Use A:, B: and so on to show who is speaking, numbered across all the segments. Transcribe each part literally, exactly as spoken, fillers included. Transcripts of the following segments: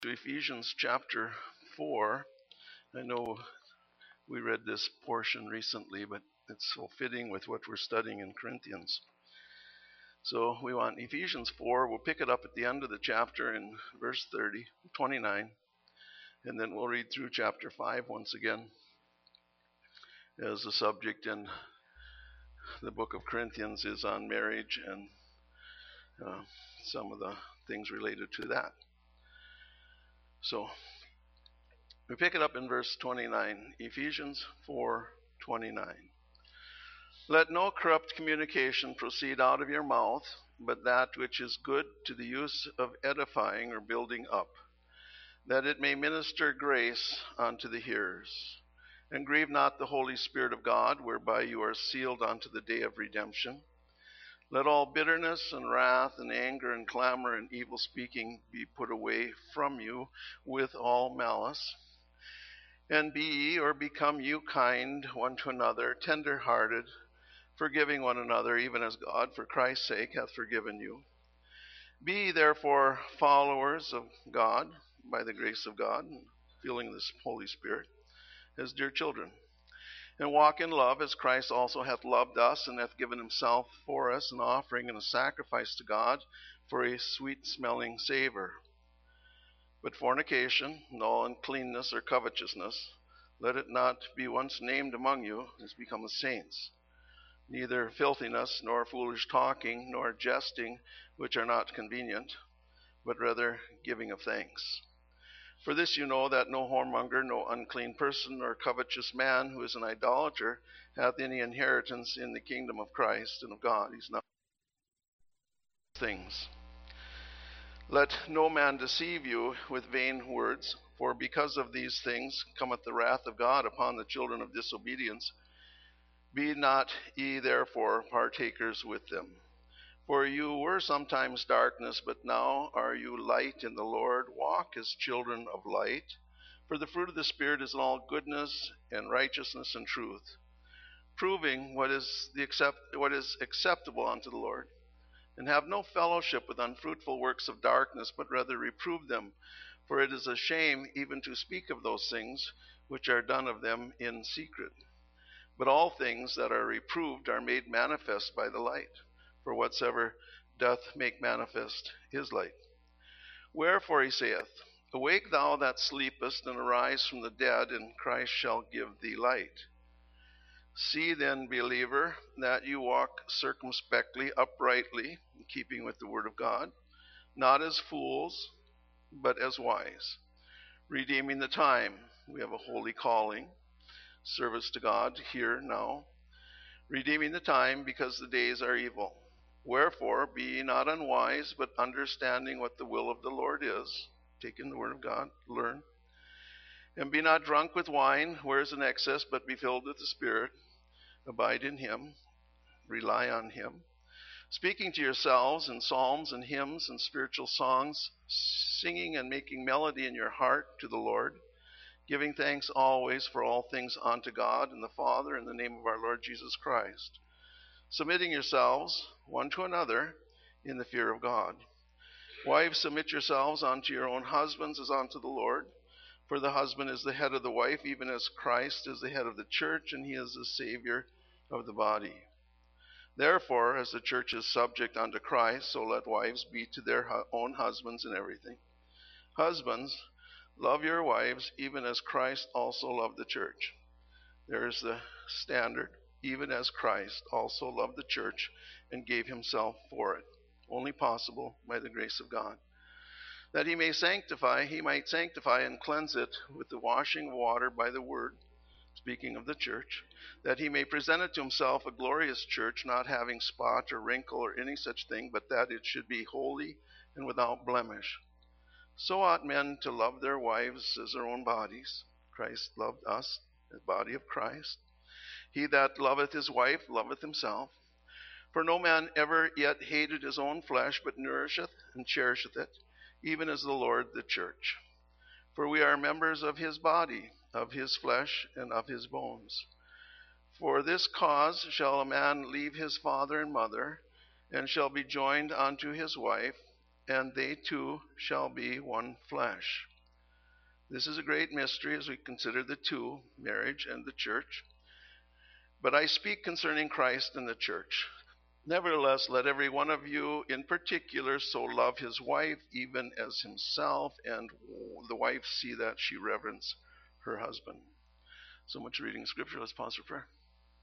A: To Ephesians chapter four. I know we read this portion recently, but it's so fitting with what we're studying in Corinthians. So we want Ephesians four. We'll pick it up at the end of the chapter in verse thirty, twenty-nine, and then we'll read through chapter five once again as the subject in the book of Corinthians is on marriage and uh, some of the things related to that. So we pick it up in verse twenty-nine, Ephesians four twenty-nine. Let no corrupt communication proceed out of your mouth, but that which is good to the use of edifying or building up, that it may minister grace unto the hearers. And grieve not the Holy Spirit of God, whereby you are sealed unto the day of redemption. Let all bitterness and wrath and anger and clamor and evil speaking be put away from you with all malice. And be ye or become you kind one to another, tender-hearted, forgiving one another, even as God, for Christ's sake, hath forgiven you. Be ye therefore followers of God, by the grace of God, feeling this Holy Spirit, as dear children. And walk in love, as Christ also hath loved us, and hath given himself for us, an offering and a sacrifice to God, for a sweet-smelling savor. But fornication, and all uncleanness or covetousness, let it not be once named among you, as become the saints. Neither filthiness, nor foolish talking, nor jesting, which are not convenient, but rather giving of thanks. For this you know, that no whoremonger, no unclean person, nor covetous man, who is an idolater, hath any inheritance in the kingdom of Christ and of God. He's not things. Let no man deceive you with vain words, for because of these things cometh the wrath of God upon the children of disobedience. Be not ye therefore partakers with them. For you were sometimes darkness, but now are you light in the Lord. Walk as children of light. For the fruit of the Spirit is in all goodness and righteousness and truth, proving what is the accept, what is acceptable unto the Lord. And have no fellowship with unfruitful works of darkness, but rather reprove them. For it is a shame even to speak of those things which are done of them in secret. But all things that are reproved are made manifest by the light. For whatsoever doth make manifest is light. Wherefore he saith, Awake thou that sleepest, and arise from the dead, and Christ shall give thee light. See then, believer, that you walk circumspectly, uprightly, in keeping with the word of God, not as fools, but as wise, redeeming the time. We have a holy calling, service to God here now, redeeming the time, because the days are evil. Wherefore be ye not unwise, but understanding what the will of the Lord is. Take in the word of God, learn. And be not drunk with wine, where is an excess, but be filled with the Spirit. Abide in him, rely on him, speaking to yourselves in psalms and hymns and spiritual songs, singing and making melody in your heart to the Lord, giving thanks always for all things unto God and the Father in the name of our Lord Jesus Christ, submitting yourselves one to another in the fear of God. Wives, submit yourselves unto your own husbands as unto the Lord. For the husband is the head of the wife, even as Christ is the head of the church, and he is the Savior of the body. Therefore, as the church is subject unto Christ, so let wives be to their own husbands in everything. Husbands, love your wives, even as Christ also loved the church. There is the standard, even as Christ also loved the church and gave himself for it, only possible by the grace of God, that he may sanctify, he might sanctify and cleanse it with the washing of water by the word, speaking of the church, that he may present it to himself a glorious church, not having spot or wrinkle or any such thing, but that it should be holy and without blemish. So ought men to love their wives as their own bodies. Christ loved us, the body of Christ. He that loveth his wife loveth himself. For no man ever yet hated his own flesh, but nourisheth and cherisheth it, even as the Lord the church. For we are members of his body, of his flesh, and of his bones. For this cause shall a man leave his father and mother, and shall be joined unto his wife, and they two shall be one flesh. This is a great mystery as we consider the two, marriage and the church. But I speak concerning Christ and the church. Nevertheless, let every one of you in particular so love his wife even as himself, and the wife see that she reverence her husband. So much reading scripture. Let's pause for prayer.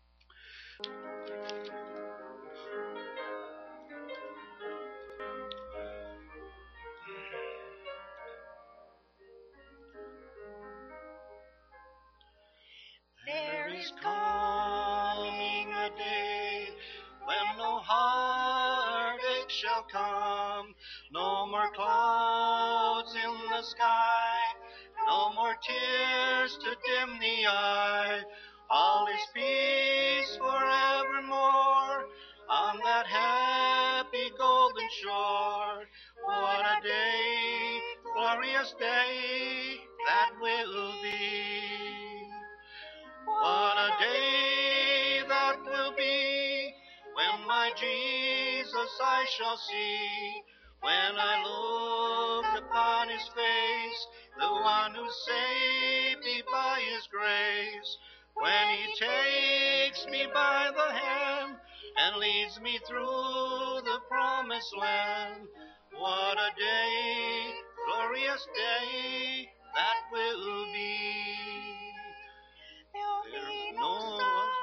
B: There is coming a day when no heartache shall come, no more clouds in the sky, no more tears to dim the eye. All is peace forevermore on that happy golden shore. What a day, glorious day that will be. What a day that will be, when my Jesus I shall see, when I look upon his face, the one who saved me by his grace, when he takes me by the hand and leads me through the promised land. What a day, glorious day that will be. No,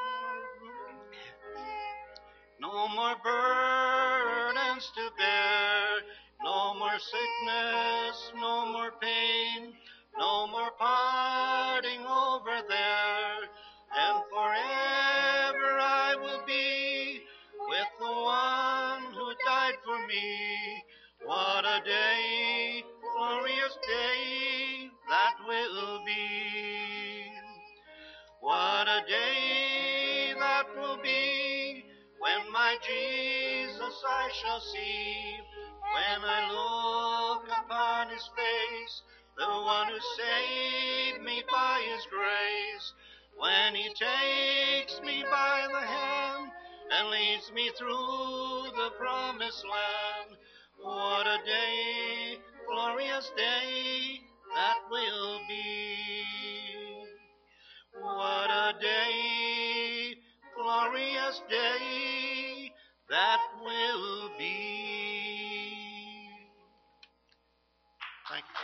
B: no more burdens to bear, no more sickness, no more pain, no more parting over there, and forever I will be with the one who died for me. What a day, glorious day that will be. What a day that will be, when my Jesus I shall see, when I look upon his face, the one who saved me by his grace, when he takes me by the hand and leads me through the promised land. What a day, glorious day that will be. What a day, glorious day that will be. Thank you.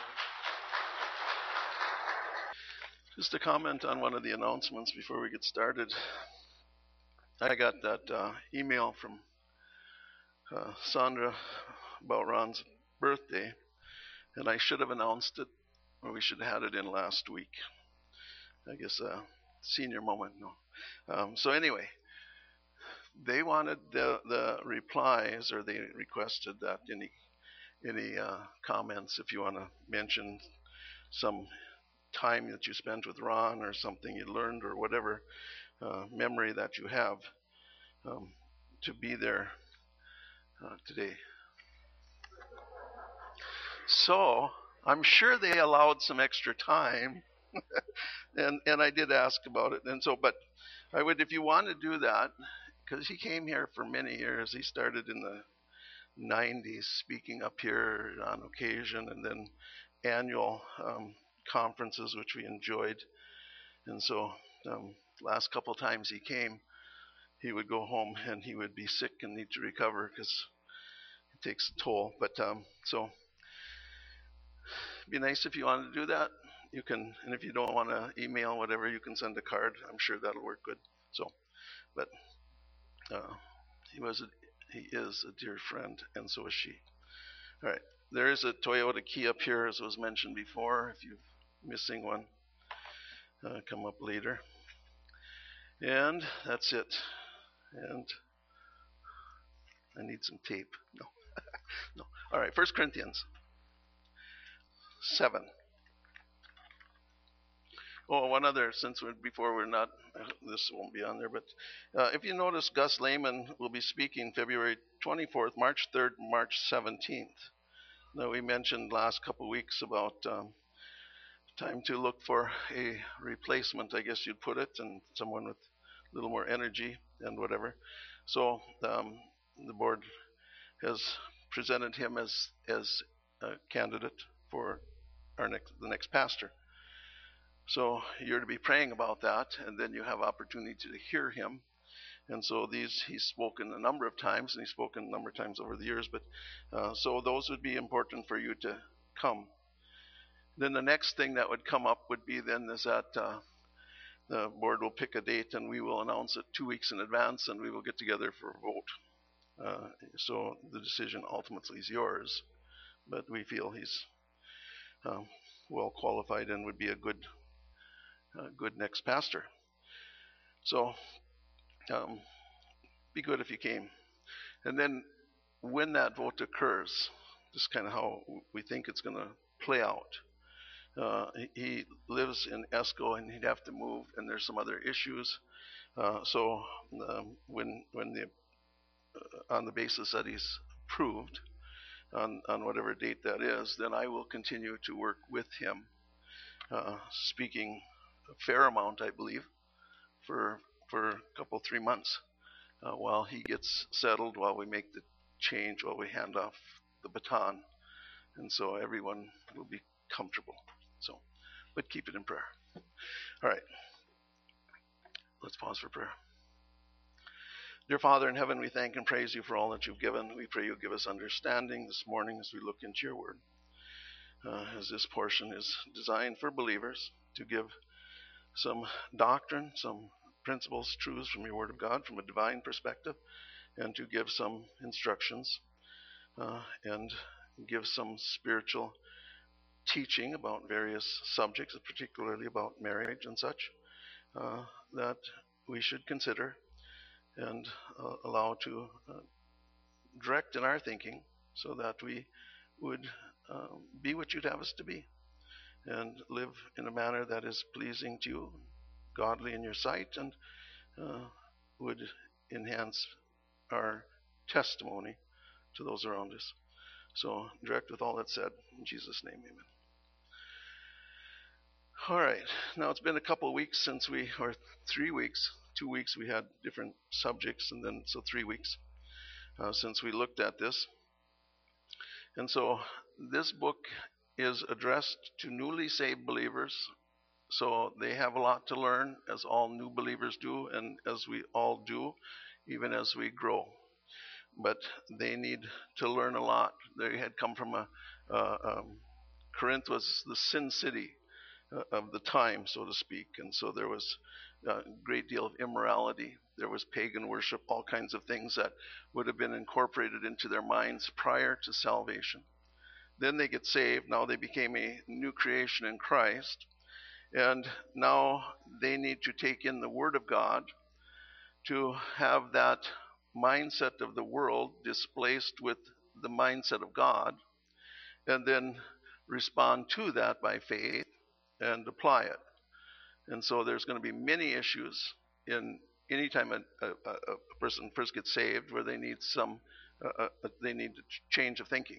A: Just a comment on one of the announcements before we get started. I got that uh, email from uh, Sandra about Ron's birthday, and I should have announced it, or we should have had it in last week. I guess a uh, senior moment, no. Um, so anyway, they wanted the, the replies, or they requested that any any uh, comments, if you want to mention some time that you spent with Ron or something you learned or whatever uh, memory that you have, um, to be there uh, today. So I'm sure they allowed some extra time. and and I did ask about it, and so but I would, if you want to do that, because he came here for many years. He started in the nineties speaking up here on occasion, and then annual um, conferences which we enjoyed. And so um, last couple times he came, he would go home and he would be sick and need to recover because it takes a toll. But um, so it'd be nice if you wanted to do that. You can, and if you don't want to email, whatever, you can send a card. I'm sure that'll work good. So, but uh, he was, a, he is a dear friend, and so is she. All right, there is a Toyota key up here, as was mentioned before. If you're missing one, uh, come up later. And that's it. And I need some tape. No, no. All right, First Corinthians seven. Oh, one other, since we're, before we're not, this won't be on there, but uh, if you notice, Gus Lehman will be speaking February twenty-fourth, March third, March seventeenth. Now, we mentioned last couple of weeks about um, time to look for a replacement, I guess you'd put it, and someone with a little more energy and whatever. So um, the board has presented him as as a candidate for our next the next pastor. So you're to be praying about that, and then you have opportunity to hear him. And so these he's spoken a number of times, and he's spoken a number of times over the years. But uh, so those would be important for you to come. Then the next thing that would come up would be then is that uh, the board will pick a date, and we will announce it two weeks in advance, and we will get together for a vote. Uh, so the decision ultimately is yours, but we feel he's um, well qualified and would be a good, uh, good next pastor. So um, be good if you came. And then when that vote occurs, this is kind of how we think it's going to play out. Uh, he lives in Esco, and he'd have to move, and there's some other issues. Uh, so um, when when the uh, on the basis that he's approved on on whatever date that is, then I will continue to work with him, uh, speaking a fair amount, I believe, for for a couple three months uh, while he gets settled, while we make the change, while we hand off the baton, and so everyone will be comfortable. So, but keep it in prayer. All right. Let's pause for prayer. Dear Father in heaven, we thank and praise you for all that you've given. We pray you'll give us understanding this morning as we look into your word. Uh, as this portion is designed for believers to give some doctrine, some principles, truths from your word of God from a divine perspective, and to give some instructions uh, and give some spiritual teaching about various subjects, particularly about marriage and such, uh, that we should consider and uh, allow to uh, direct in our thinking so that we would uh, be what you'd have us to be and live in a manner that is pleasing to you, godly in your sight, and uh, would enhance our testimony to those around us. So direct with all that said, in Jesus' name, amen. All right, now it's been a couple of weeks since we, or three weeks, two weeks we had different subjects, and then so three weeks uh, since we looked at this. And so this book is addressed to newly saved believers, so they have a lot to learn, as all new believers do, and as we all do, even as we grow. But they need to learn a lot. They had come from a, uh, um, Corinth was the sin city of the time, so to speak, and so there was a great deal of immorality. There was pagan worship, all kinds of things that would have been incorporated into their minds prior to salvation. Then they get saved. Now they became a new creation in Christ, and now they need to take in the Word of God to have that mindset of the world displaced with the mindset of God, and then respond to that by faith and apply it. And so there's going to be many issues in any time a, a, a person first gets saved where they need some uh, uh, they need a change of thinking.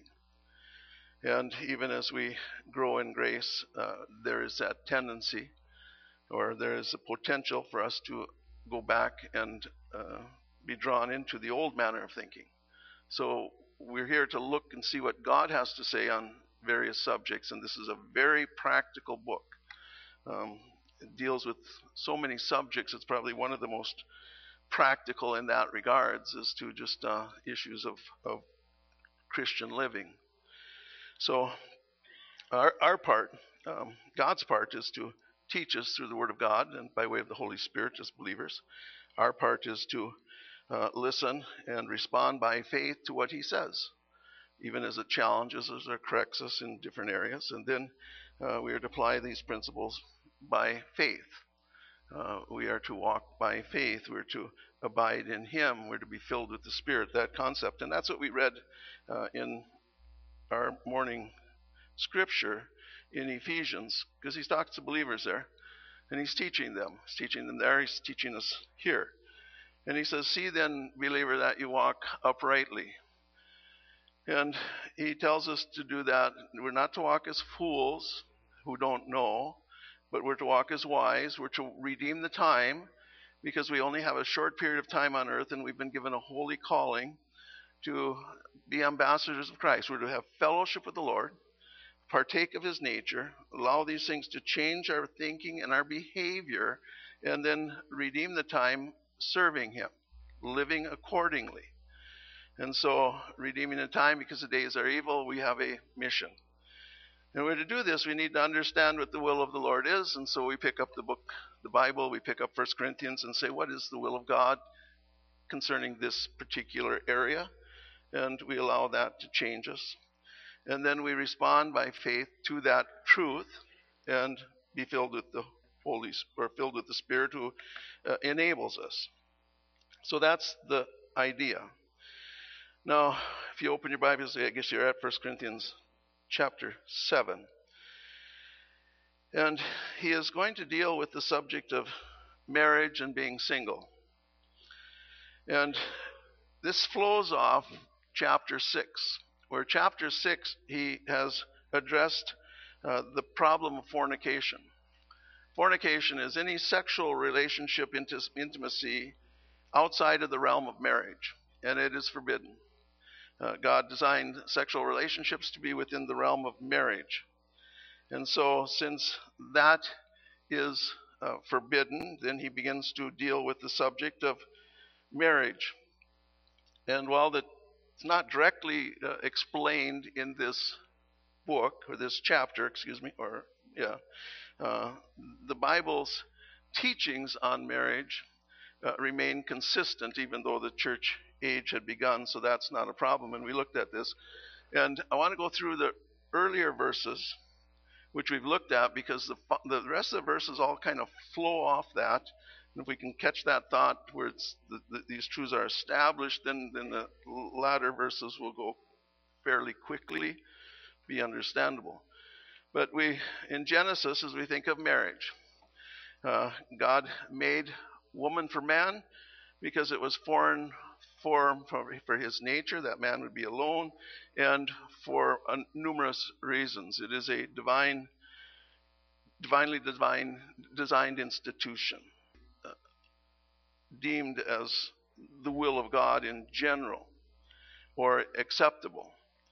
A: And even as we grow in grace, uh, there is that tendency, or there is a potential for us to go back and uh, be drawn into the old manner of thinking. So we're here to look and see what God has to say on various subjects, and this is a very practical book. Um, it deals with so many subjects. It's probably one of the most practical in that regards, as to just uh, issues of, of Christian living. So our, our part, um, God's part, is to teach us through the Word of God and by way of the Holy Spirit as believers. Our part is to uh, listen and respond by faith to what he says, even as it challenges us or corrects us in different areas. And then uh, we are to apply these principles by faith. Uh, we are to walk by faith. We're to abide in him. We're to be filled with the Spirit, that concept. And that's what we read uh, in our morning scripture in Ephesians, because he talks to believers there, and he's teaching them. He's teaching them there. He's teaching us here. And he says, see then, believer, that you walk uprightly. And he tells us to do that. We're not to walk as fools who don't know, but we're to walk as wise. We're to redeem the time, because we only have a short period of time on earth, and we've been given a holy calling to be ambassadors of Christ. We're to have fellowship with the Lord. partake of his nature, allow these things to change our thinking and our behavior, and then redeem the time serving him, living accordingly. And so, redeeming the time because the days are evil, we have a mission. In order to do this, we need to understand what the will of the Lord is. And so we pick up the book, the Bible, we pick up First Corinthians and say, what is the will of God concerning this particular area? And we allow that to change us. And then we respond by faith to that truth and be filled with the Holy Spirit, or filled with the Spirit who uh, enables us. So that's the idea. Now, if you open your Bibles, I guess you're at First Corinthians chapter seven. And he is going to deal with the subject of marriage and being single. And this flows off chapter six, where chapter six he has addressed uh, the problem of fornication. Fornication is any sexual relationship, intimacy outside of the realm of marriage, and it is forbidden. Uh, God designed sexual relationships to be within the realm of marriage. And so since that is uh, forbidden, then he begins to deal with the subject of marriage. And while the, it's not directly uh, explained in this book, or this chapter, excuse me, or, yeah, uh, the Bible's teachings on marriage uh, remain consistent, even though the church age had begun, so that's not a problem. And we looked at this. And I want to go through the earlier verses, which we've looked at, because the, the rest of the verses all kind of flow off that. And if we can catch that thought where it's the, the, these truths are established, then, then the latter verses will go fairly quickly, be understandable. But we, in Genesis, as we think of marriage, uh, God made woman for man because it was foreign form for, for his nature, that man would be alone, and for uh, numerous reasons. It is a divine, divinely divine, designed institution, uh, deemed as the will of God in general, or acceptable.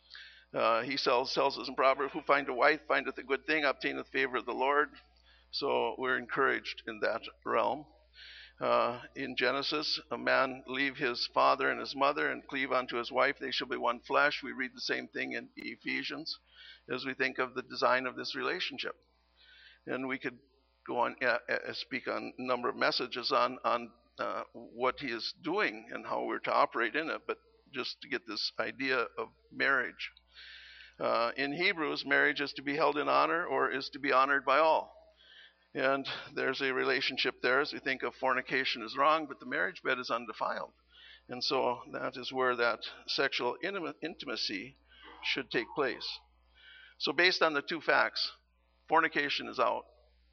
A: Uh, he tells, tells us in Proverbs, who find a wife findeth a good thing, obtaineth favor of the Lord. So we're encouraged in that realm. Uh, in Genesis, a man leave his father and his mother and cleave unto his wife. They shall be one flesh. We read the same thing in Ephesians as we think of the design of this relationship. And we could go on, uh, uh, speak on a number of messages on, on uh, what he is doing and how we're to operate in it, but just to get this idea of marriage. Uh, in Hebrews, marriage is to be held in honor or is to be honored by all. And there's a relationship there as we think of fornication is wrong, but the marriage bed is undefiled. And so that is where that sexual intimacy should take place. So based on the two facts, fornication is out,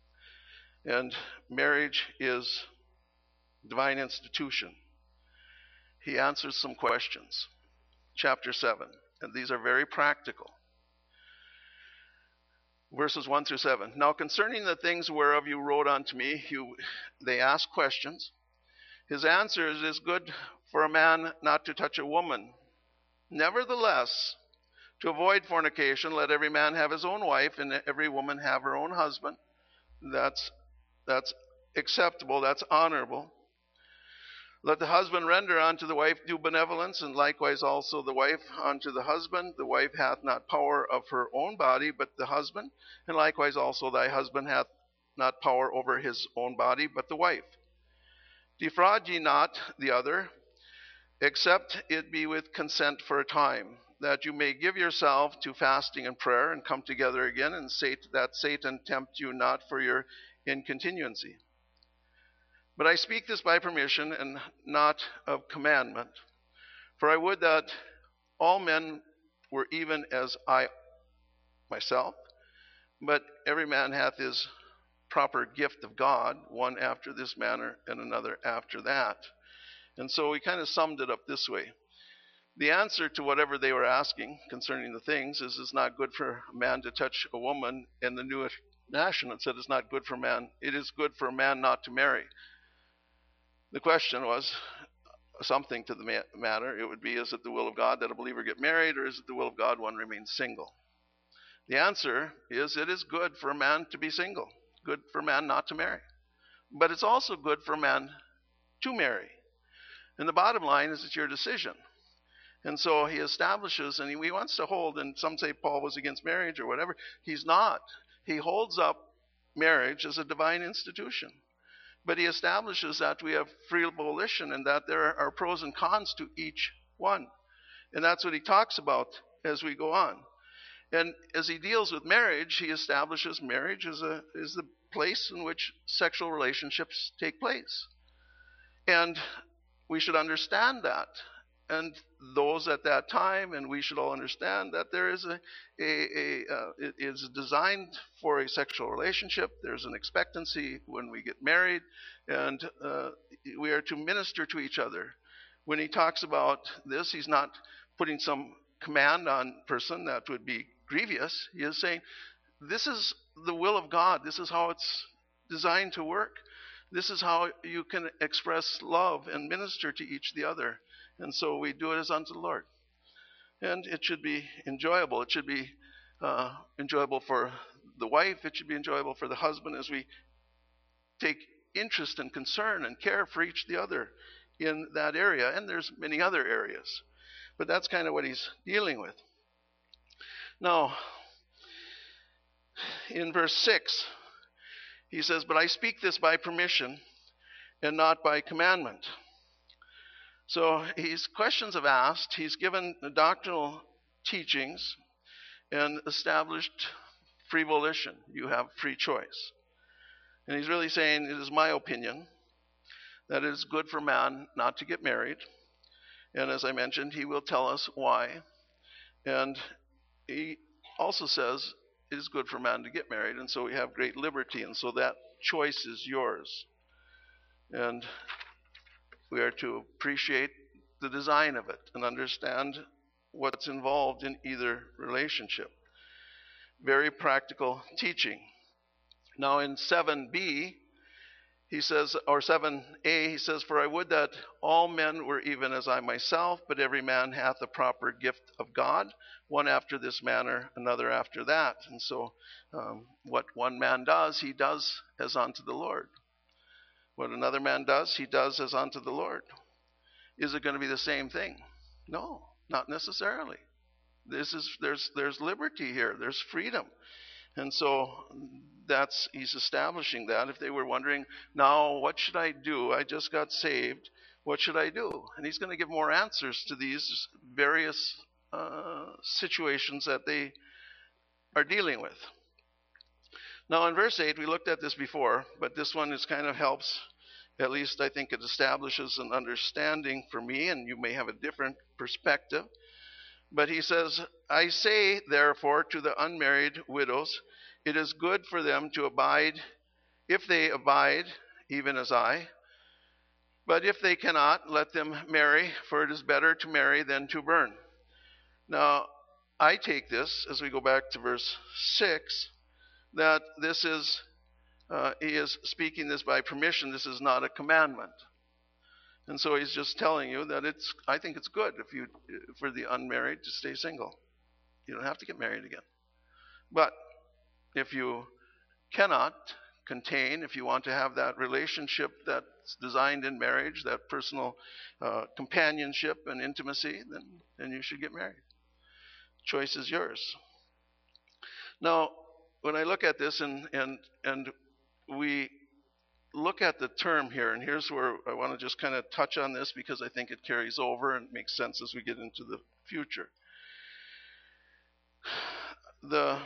A: and marriage is divine institution. He answers some questions. Chapter seven, and these are very practical. Verses one through seven. Now concerning the things whereof you wrote unto me, you, they ask questions. His answer is, it is good for a man not to touch a woman. Nevertheless, to avoid fornication, let every man have his own wife, and every woman have her own husband. That's, that's acceptable, that's honorable. Let the husband render unto the wife due benevolence, and likewise also the wife unto the husband. The wife hath not power of her own body, but the husband. And likewise also thy husband hath not power over his own body, but the wife. Defraud ye not the other, except it be with consent for a time, that you may give yourself to fasting and prayer, and come together again, and say that Satan tempt you not for your incontinuancy. But I speak this by permission and not of commandment. For I would that all men were even as I myself, but every man hath his proper gift of God, one after this manner and another after that. And so we kind of summed it up this way. The answer to whatever they were asking concerning the things is it's not good for a man to touch a woman. In the New International, it said it's not good for man. It is good for a man not to marry. The question was something to the matter. It would be, is it the will of God that a believer get married, or is it the will of God one remains single? The answer is it is good for a man to be single, good for a man not to marry. But it's also good for a man to marry. And the bottom line is it's your decision. And so he establishes, and he, he wants to hold, and some say Paul was against marriage or whatever. He's not. He holds up marriage as a divine institution. But he establishes that we have free volition and that there are pros and cons to each one. And that's what he talks about as we go on. And as he deals with marriage, he establishes marriage as a is the place in which sexual relationships take place. And we should understand that. And those at that time, and we should all understand that there is a, a, a uh, it is designed for a sexual relationship. There's an expectancy when we get married, and uh, we are to minister to each other. When he talks about this, he's not putting some command on person that would be grievous. He is saying, this is the will of God. This is how it's designed to work. This is how you can express love and minister to each the other. And so we do it as unto the Lord. And it should be enjoyable. It should be uh, enjoyable for the wife. It should be enjoyable for the husband as we take interest and concern and care for each the other in that area. And there's many other areas. But that's kind of what he's dealing with. Now, in verse six, he says, but I speak this by permission and not by commandment. So he's questions have asked, he's given doctrinal teachings and established free volition. You have free choice. And he's really saying, it is my opinion that it is good for man not to get married. And as I mentioned, he will tell us why. And he also says it is good for man to get married. And so we have great liberty. And so that choice is yours. And we are to appreciate the design of it and understand what's involved in either relationship. Very practical teaching. Now in seven b, he says, or seven a, he says, for I would that all men were even as I myself, but every man hath a proper gift of God, one after this manner, another after that. And so um, what one man does, he does as unto the Lord. What another man does, he does as unto the Lord. Is it going to be the same thing? No, not necessarily. This is there's there's liberty here. There's freedom. And so that's he's establishing that. If they were wondering, now what should I do? I just got saved. What should I do? And he's going to give more answers to these various uh, situations that they are dealing with. Now in verse eight, we looked at this before, but this one is kind of helps, at least I think it establishes an understanding for me, and you may have a different perspective. But he says, I say therefore to the unmarried widows, it is good for them to abide, if they abide, even as I. But if they cannot, let them marry, for it is better to marry than to burn. Now, I take this, as we go back to verse six, that this is, uh, he is speaking this by permission. This is not a commandment. And so he's just telling you that it's, I think it's good if you, for the unmarried to stay single. You don't have to get married again. But if you cannot contain, if you want to have that relationship that's designed in marriage, that personal uh, companionship and intimacy, then, then you should get married. Choice is yours. Now, when I look at this and and and we look at the term here, and here's where I want to just kind of touch on this because I think it carries over and makes sense as we get into the future. The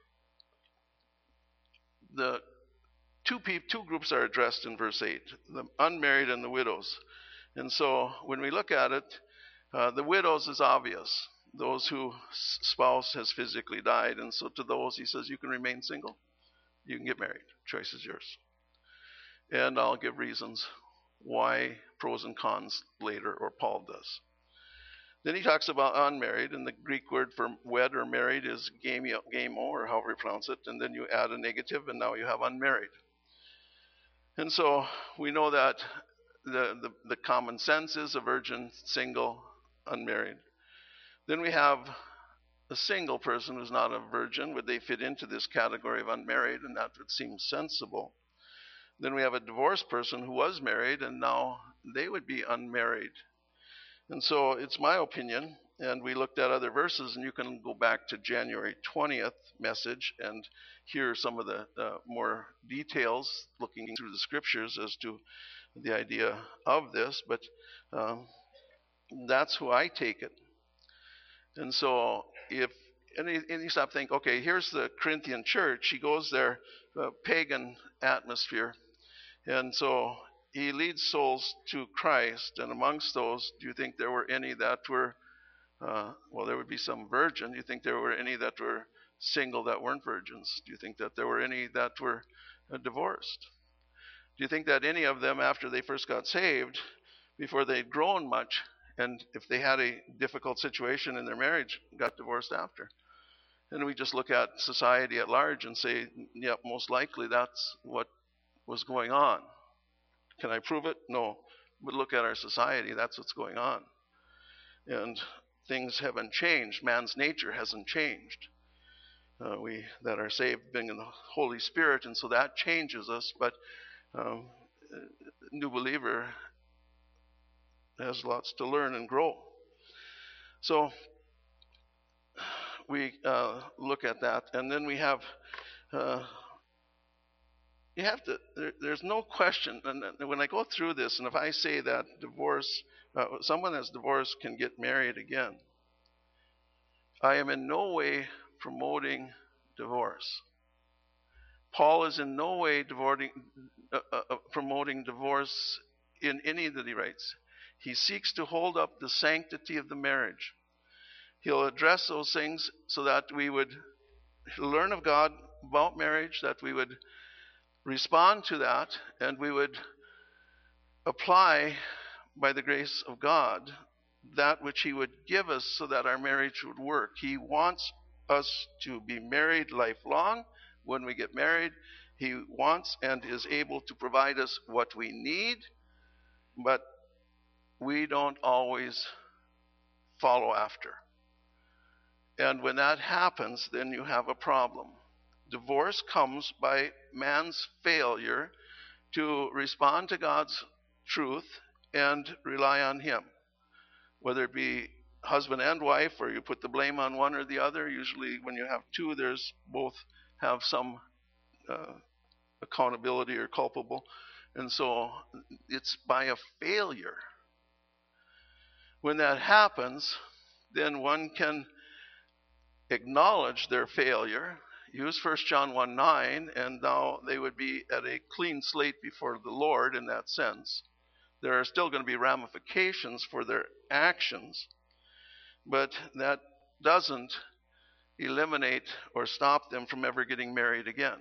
A: the two pe- two groups are addressed in verse eight, the unmarried and the widows. And so when we look at it, uh, the widows is obvious. Those whose spouse has physically died. And so to those, he says, you can remain single. You can get married. Choice is yours. And I'll give reasons why, pros and cons later, or Paul does. Then he talks about unmarried, and the Greek word for wed or married is gameo, gamo, or however you pronounce it. And then you add a negative, and now you have unmarried. And so we know that the, the, the common sense is a virgin, single, unmarried. Then we have a single person who's not a virgin, would they fit into this category of unmarried? And that would seem sensible. Then we have a divorced person who was married, and now they would be unmarried. And so it's my opinion, and we looked at other verses, and you can go back to January twentieth message and hear some of the uh, more details looking through the scriptures as to the idea of this, but um, that's who I take it. And so if and you, and you stop think, okay, here's the Corinthian church. He goes there, uh, pagan atmosphere, and so he leads souls to Christ. And amongst those, do you think there were any that were, uh, well, there would be some virgin. Do you think there were any that were single that weren't virgins? Do you think that there were any that were uh, divorced? Do you think that any of them, after they first got saved, before they'd grown much, and if they had a difficult situation in their marriage, got divorced after? And we just look at society at large and say, yep, most likely that's what was going on. Can I prove it? No. But look at our society, that's what's going on. And things haven't changed. Man's nature hasn't changed. Uh, we that are saved being in the Holy Spirit, and so that changes us. But um, a new believer has lots to learn and grow. So we uh, look at that, and then we have uh, you have to, there, there's no question, and when I go through this, and if I say that divorce, uh, someone that's divorced can get married again, I am in no way promoting divorce. Paul is in no way divorcing, uh, uh, promoting divorce in any that he writes. He seeks to hold up the sanctity of the marriage. He'll address those things so that we would learn of God about marriage, that we would respond to that, and we would apply, by the grace of God, that which he would give us so that our marriage would work. He wants us to be married lifelong. When we get married, he wants and is able to provide us what we need, but we don't always follow after. And when that happens, then you have a problem. Divorce comes by man's failure to respond to God's truth and rely on him. Whether it be husband and wife, or you put the blame on one or the other. Usually when you have two, there's both have some uh, accountability or culpable. And so it's by a failure. When that happens, then one can acknowledge their failure, use First John one nine, and now they would be at a clean slate before the Lord in that sense. There are still going to be ramifications for their actions, but that doesn't eliminate or stop them from ever getting married again.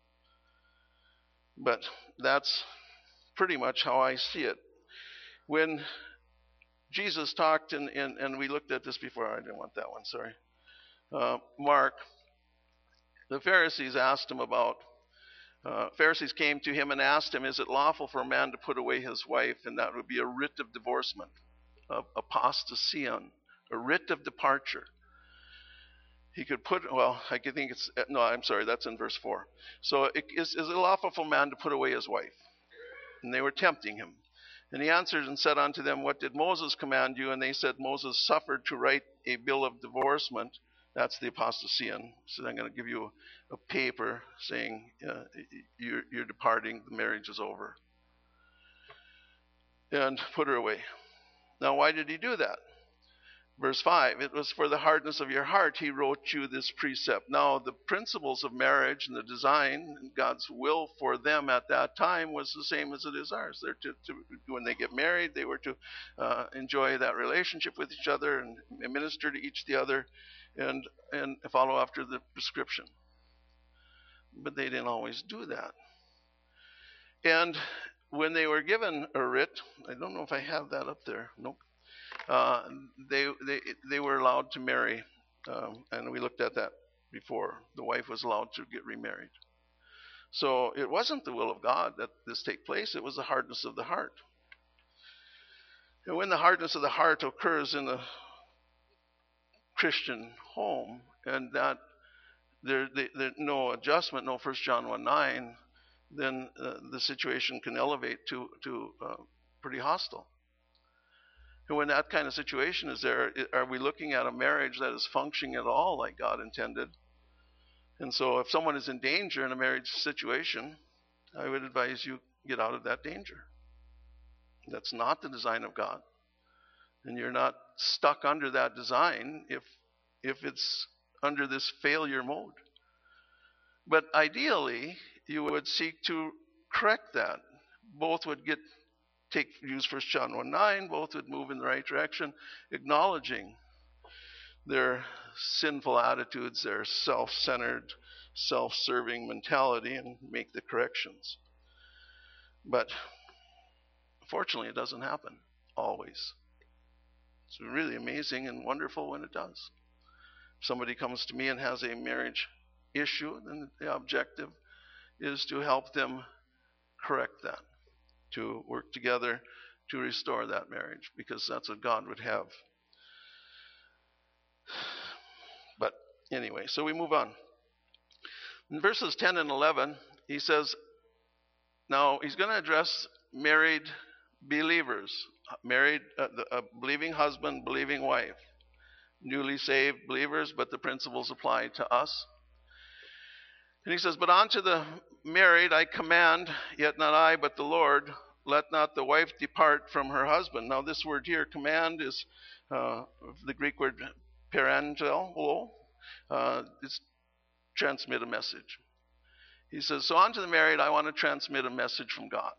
A: But that's pretty much how I see it. When Jesus talked, in, in, and we looked at this before, I didn't want that one, sorry. Uh, Mark, the Pharisees asked him about, uh, Pharisees came to him and asked him, is it lawful for a man to put away his wife? And that would be a writ of divorcement, of apostasion, a writ of departure. He could put, well, I could think it's, no, I'm sorry, that's in verse four. So it, is, is it lawful for a man to put away his wife? And they were tempting him. And he answered and said unto them, what did Moses command you? And they said, Moses suffered to write a bill of divorcement. That's the apostasion. So I'm going to give you a paper saying uh, you're, you're departing, the marriage is over. And put her away. Now, why did he do that? Verse five, it was for the hardness of your heart he wrote you this precept. Now, the principles of marriage and the design, and God's will for them at that time was the same as it is ours. They're to, to when they get married, they were to uh, enjoy that relationship with each other and minister to each the other and, and follow after the prescription. But they didn't always do that. And when they were given a writ, I don't know if I have that up there. Nope. Uh, they, they they were allowed to marry, um, and we looked at that before. The wife was allowed to get remarried. So it wasn't the will of God that this take place. It was the hardness of the heart. And when the hardness of the heart occurs in a Christian home, and that there, there, there no adjustment, no First John one nine, then uh, the situation can elevate to to uh, pretty hostile. And when that kind of situation is there, are we looking at a marriage that is functioning at all like God intended? And so if someone is in danger in a marriage situation, I would advise you get out of that danger. That's not the design of God. And you're not stuck under that design if if it's under this failure mode. But ideally, you would seek to correct that. Both would get take use First John one nine, both would move in the right direction, acknowledging their sinful attitudes, their self-centered, self-serving mentality, and make the corrections. But fortunately, it doesn't happen always. It's really amazing and wonderful when it does. If somebody comes to me and has a marriage issue, then the objective is to help them correct that, to work together to restore that marriage, because that's what God would have. But anyway, so we move on. In verses ten and eleven, he says, now he's going to address married believers, married, uh, the, a believing husband, believing wife, newly saved believers, but the principles apply to us. And he says, but unto the married I command, yet not I, but the Lord, let not the wife depart from her husband. Now this word here, command, is uh, the Greek word parentelo. Uh, it's transmit a message. He says, so unto the married I want to transmit a message from God.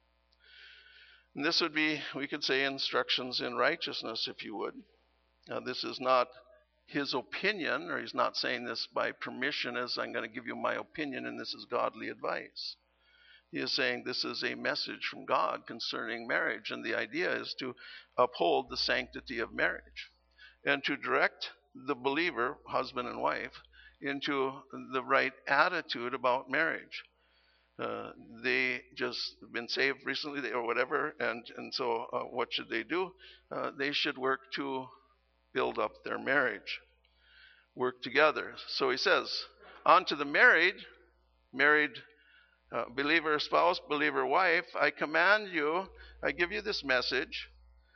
A: And this would be, we could say, instructions in righteousness, if you would. Now, this is not his opinion, or he's not saying this by permission as I'm going to give you my opinion and this is godly advice. He is saying this is a message from God concerning marriage, and the idea is to uphold the sanctity of marriage and to direct the believer, husband and wife, into the right attitude about marriage. Uh, they just been saved recently or whatever, and, and so uh, what should they do? Uh, they should work to build up their marriage, work together. So he says, on to the married, married uh, believer spouse, believer wife, I command you, I give you this message.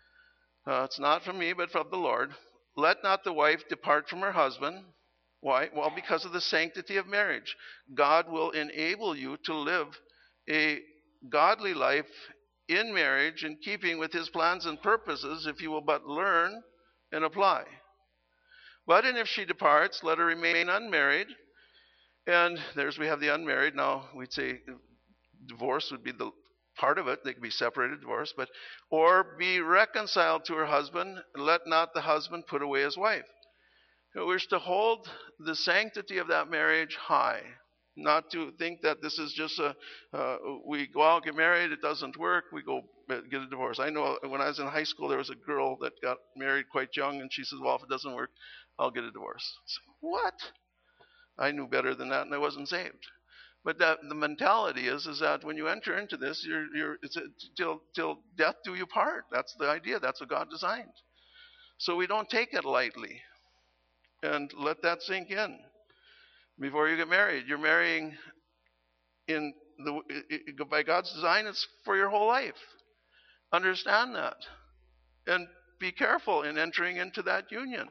A: Uh, it's not from me, but from the Lord. Let not the wife depart from her husband. Why? Well, because of the sanctity of marriage. God will enable you to live a godly life in marriage in keeping with his plans and purposes if you will but learn and apply. But and if she departs, let her remain unmarried. And there's we have the unmarried. Now we'd say divorce would be the part of it. They could be separated, divorced, but or be reconciled to her husband. Let not the husband put away his wife. We're to hold the sanctity of that marriage high, not to think that this is just a, uh, we go out, get married, it doesn't work, we go get a divorce. I know when I was in high school, there was a girl that got married quite young, and she says, well, if it doesn't work, I'll get a divorce. I said, what? I knew better than that, and I wasn't saved. But that the mentality is is that when you enter into this, you're you're it's a, till till death do you part. That's the idea. That's what God designed. So we don't take it lightly. And let that sink in before you get married. You're marrying in the it, by God's design. It's for your whole life. Understand that, and be careful in entering into that union.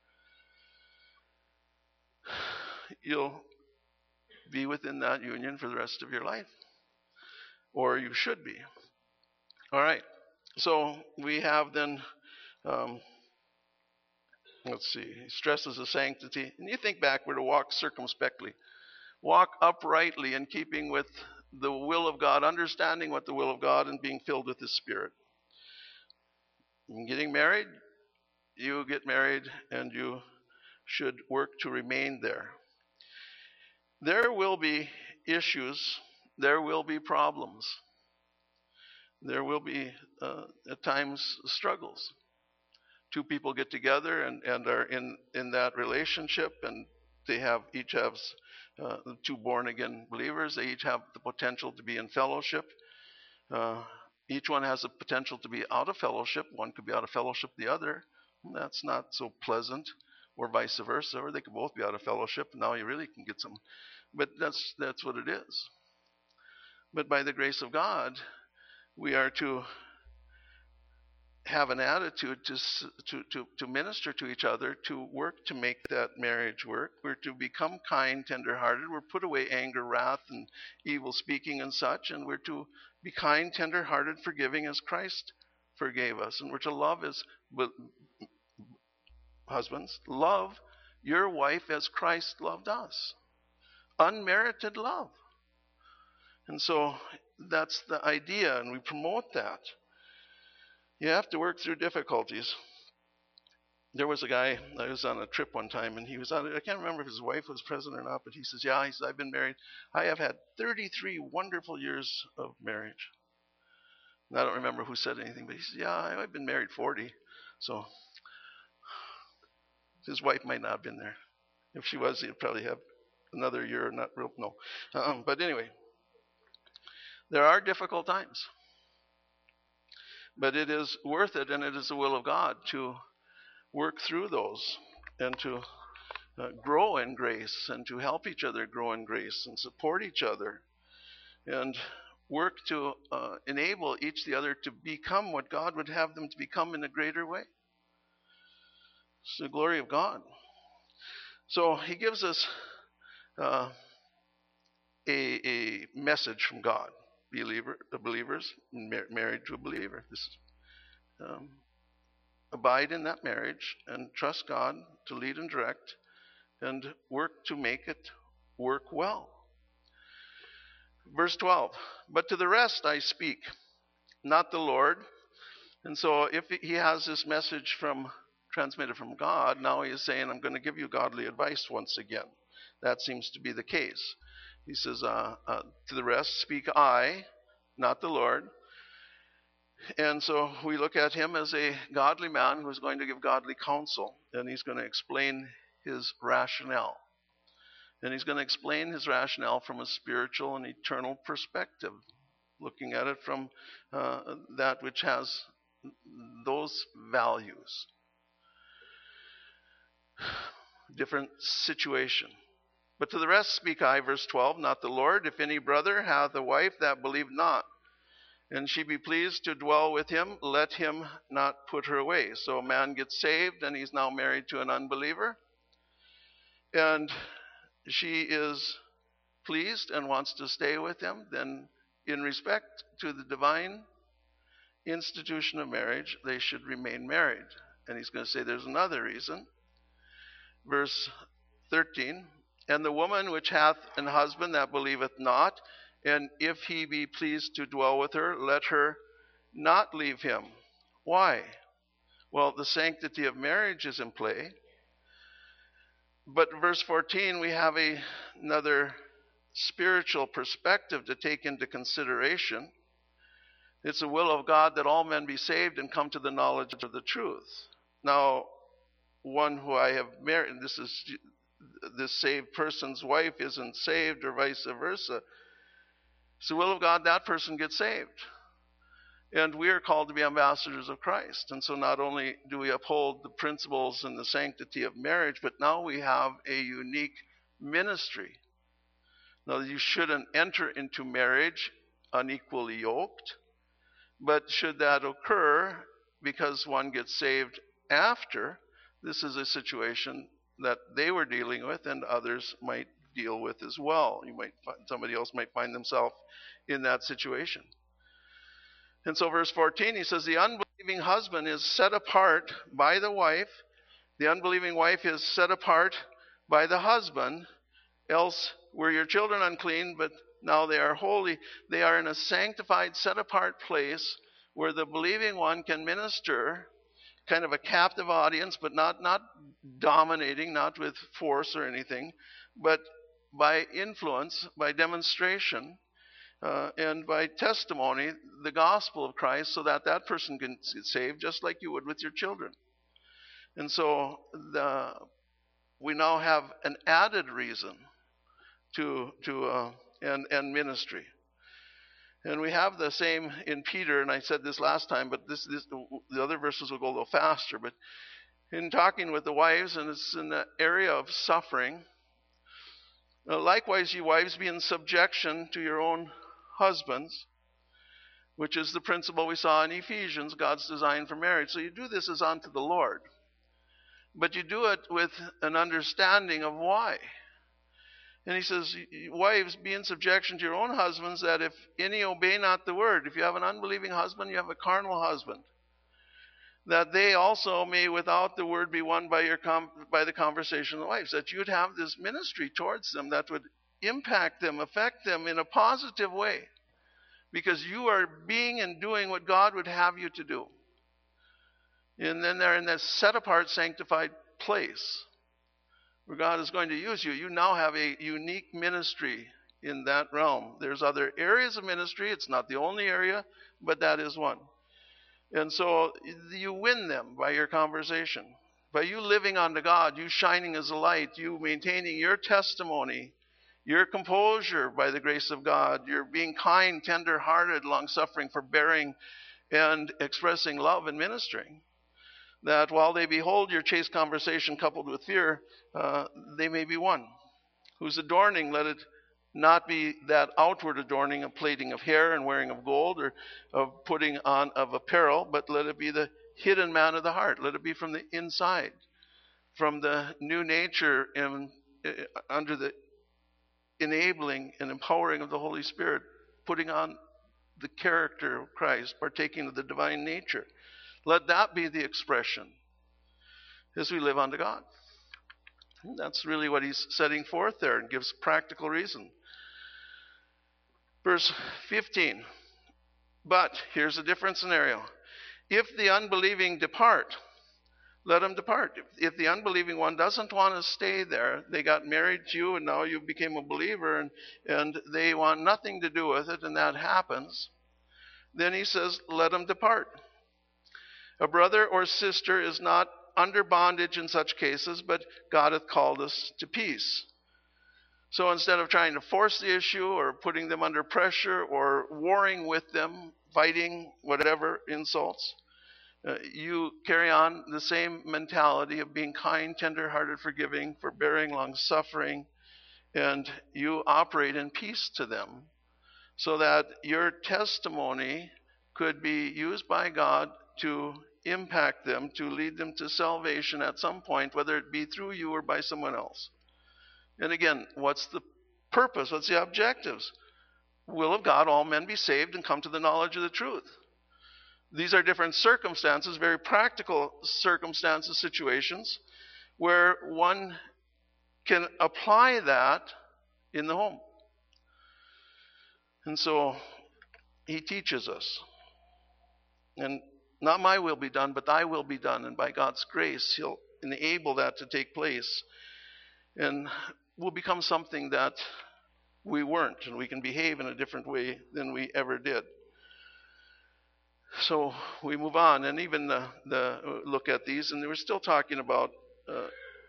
A: You'll be within that union for the rest of your life, or you should be. All right. So we have then. Um, Let's see. He stresses the sanctity. And you think back, we're to walk circumspectly. Walk uprightly in keeping with the will of God, understanding what the will of God, and being filled with his Spirit. In getting married, you get married and you should work to remain there. There will be issues. There will be problems. There will be, uh, at times, struggles. Two people get together and, and are in, in that relationship, and they have each have uh, two born again believers. They each have the potential to be in fellowship. Uh, each one has the potential to be out of fellowship. One could be out of fellowship the other. That's not so pleasant or vice versa, or they could both be out of fellowship, and now you really can get some. But that's that's what it is. But by the grace of God, we are to have an attitude to, to, to, to minister to each other, to work to make that marriage work. We're to become kind, tender-hearted. We're put away anger, wrath, and evil speaking and such, and we're to be kind, tender-hearted, forgiving as Christ forgave us. And we're to love as husbands, love your wife as Christ loved us. Unmerited love. And so that's the idea, and we promote that. You have to work through difficulties. There was a guy, I was on a trip one time, and he was on, I can't remember if his wife was present or not, but he says, yeah, he says, I've been married. I have had thirty-three wonderful years of marriage. And I don't remember who said anything, but he says, yeah, I've been married forty. So his wife might not have been there. If she was, he'd probably have another year, not real, no. Um, but anyway, there are difficult times. But it is worth it, and it is the will of God to work through those and to uh, grow in grace and to help each other grow in grace and support each other and work to uh, enable each the other to become what God would have them to become in a greater way. It's the glory of God. So he gives us uh, a, a message from God. Believer, the believers mar- married to a believer. This is, um, abide in that marriage and trust God to lead and direct and work to make it work well. Verse twelve, but to the rest I speak, not the Lord. And so if he has this message from transmitted from God, now he is saying, I'm going to give you godly advice once again. That seems to be the case. He says, uh, uh, to the rest speak I, not the Lord. And so we look at him as a godly man who's going to give godly counsel. And he's going to explain his rationale. And he's going to explain his rationale from a spiritual and eternal perspective, looking at it from uh, that which has those values. Different situation. But to the rest speak I, verse twelve, not the Lord. If any brother hath a wife that believe not, and she be pleased to dwell with him, let him not put her away. So a man gets saved, and he's now married to an unbeliever. And she is pleased and wants to stay with him. Then in respect to the divine institution of marriage, they should remain married. And he's going to say there's another reason. Verse thirteen, and the woman which hath an husband that believeth not, and if he be pleased to dwell with her, let her not leave him. Why? Well, the sanctity of marriage is in play. But verse fourteen, we have a, another spiritual perspective to take into consideration. It's the will of God that all men be saved and come to the knowledge of the truth. Now, one who I have married, this is this saved person's wife isn't saved or vice versa. It's the will of God that person gets saved. And we are called to be ambassadors of Christ. And so not only do we uphold the principles and the sanctity of marriage, but now we have a unique ministry. Now, you shouldn't enter into marriage unequally yoked, but should that occur because one gets saved after, this is a situation that they were dealing with and others might deal with as well. You might find, somebody else might find themselves in that situation. And so verse fourteen, he says, the unbelieving husband is set apart by the wife. The unbelieving wife is set apart by the husband. Else were your children unclean, but now they are holy. They are in a sanctified, set apart place where the believing one can minister, kind of a captive audience, but not, not dominating, not with force or anything, but by influence, by demonstration, uh, and by testimony, the gospel of Christ, so that that person can get saved just like you would with your children. And so the, we now have an added reason to to uh, and and ministry. And we have the same in Peter, and I said this last time, but this, this the other verses will go a little faster. But in talking with the wives, and it's in the area of suffering. Now, likewise, you wives, be in subjection to your own husbands, which is the principle we saw in Ephesians, God's design for marriage. So you do this as unto the Lord. But you do it with an understanding of why. And he says, wives, be in subjection to your own husbands, that if any obey not the word, if you have an unbelieving husband, you have a carnal husband, that they also may without the word be won by your com- by the conversation of the wives, that you'd have this ministry towards them that would impact them, affect them in a positive way, because you are being and doing what God would have you to do. And then they're in this set-apart, sanctified place where God is going to use you. You now have a unique ministry in that realm. There's other areas of ministry. It's not the only area, but that is one. And so you win them by your conversation. By you living unto God, you shining as a light, you maintaining your testimony, your composure by the grace of God, you're being kind, tender-hearted, long-suffering, forbearing, and expressing love and ministering. That while they behold your chaste conversation coupled with fear, uh, they may be won. Whose adorning, let it not be that outward adorning of plaiting of hair and wearing of gold, or of putting on of apparel, but let it be the hidden man of the heart. Let it be from the inside, from the new nature in, uh, under the enabling and empowering of the Holy Spirit, putting on the character of Christ, partaking of the divine nature. Let that be the expression as we live unto God. And that's really what he's setting forth there, and gives practical reason. Verse fifteen. But here's a different scenario. If the unbelieving depart, let him depart. If, if the unbelieving one doesn't want to stay there, they got married to you and now you became a believer, and, and they want nothing to do with it, and that happens, then he says, let him depart. A brother or sister is not under bondage in such cases, but God hath called us to peace. So instead of trying to force the issue or putting them under pressure or warring with them, fighting, whatever, insults, uh, you carry on the same mentality of being kind, tender-hearted, forgiving, forbearing, long-suffering, and you operate in peace to them, so that your testimony could be used by God to impact them, to lead them to salvation at some point, whether it be through you or by someone else. And again, what's the purpose? What's the objectives? Will of God, all men be saved and come to the knowledge of the truth. These are different circumstances, very practical circumstances, situations, where one can apply that in the home. And so he teaches us. And not my will be done, but thy will be done. And by God's grace, he'll enable that to take place. And we'll become something that we weren't. And we can behave in a different way than we ever did. So we move on. And even the, the look at these. And we're still talking about uh,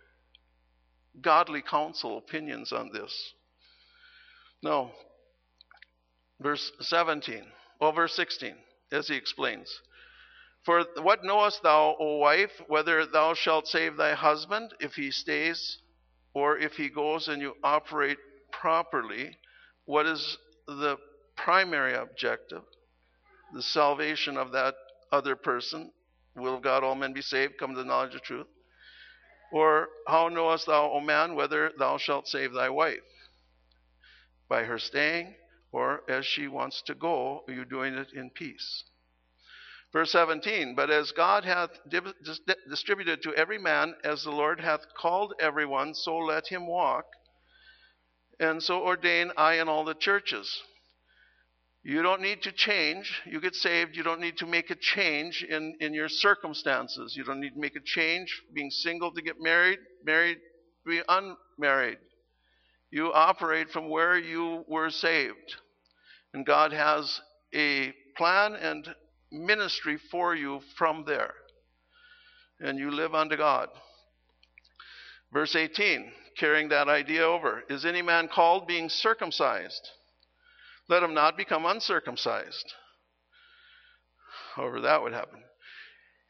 A: godly counsel, opinions on this. No. Verse seventeen. Well, verse sixteen, as he explains. For what knowest thou, O wife, whether thou shalt save thy husband if he stays, or if he goes, and you operate properly? What is the primary objective? The salvation of that other person. Will of God, all men be saved, come to the knowledge of truth? Or how knowest thou, O man, whether thou shalt save thy wife? By her staying, or as she wants to go, are you doing it in peace? Verse seventeen, but as God hath distributed to every man, as the Lord hath called everyone, so let him walk. And so ordain I in all the churches. You don't need to change. You get saved. You don't need to make a change in, in your circumstances. You don't need to make a change being single to get married, married to be unmarried. You operate from where you were saved. And God has a plan and ministry for you from there. And you live unto God. Verse eighteen, carrying that idea over. Is any man called being circumcised? Let him not become uncircumcised. However that would happen.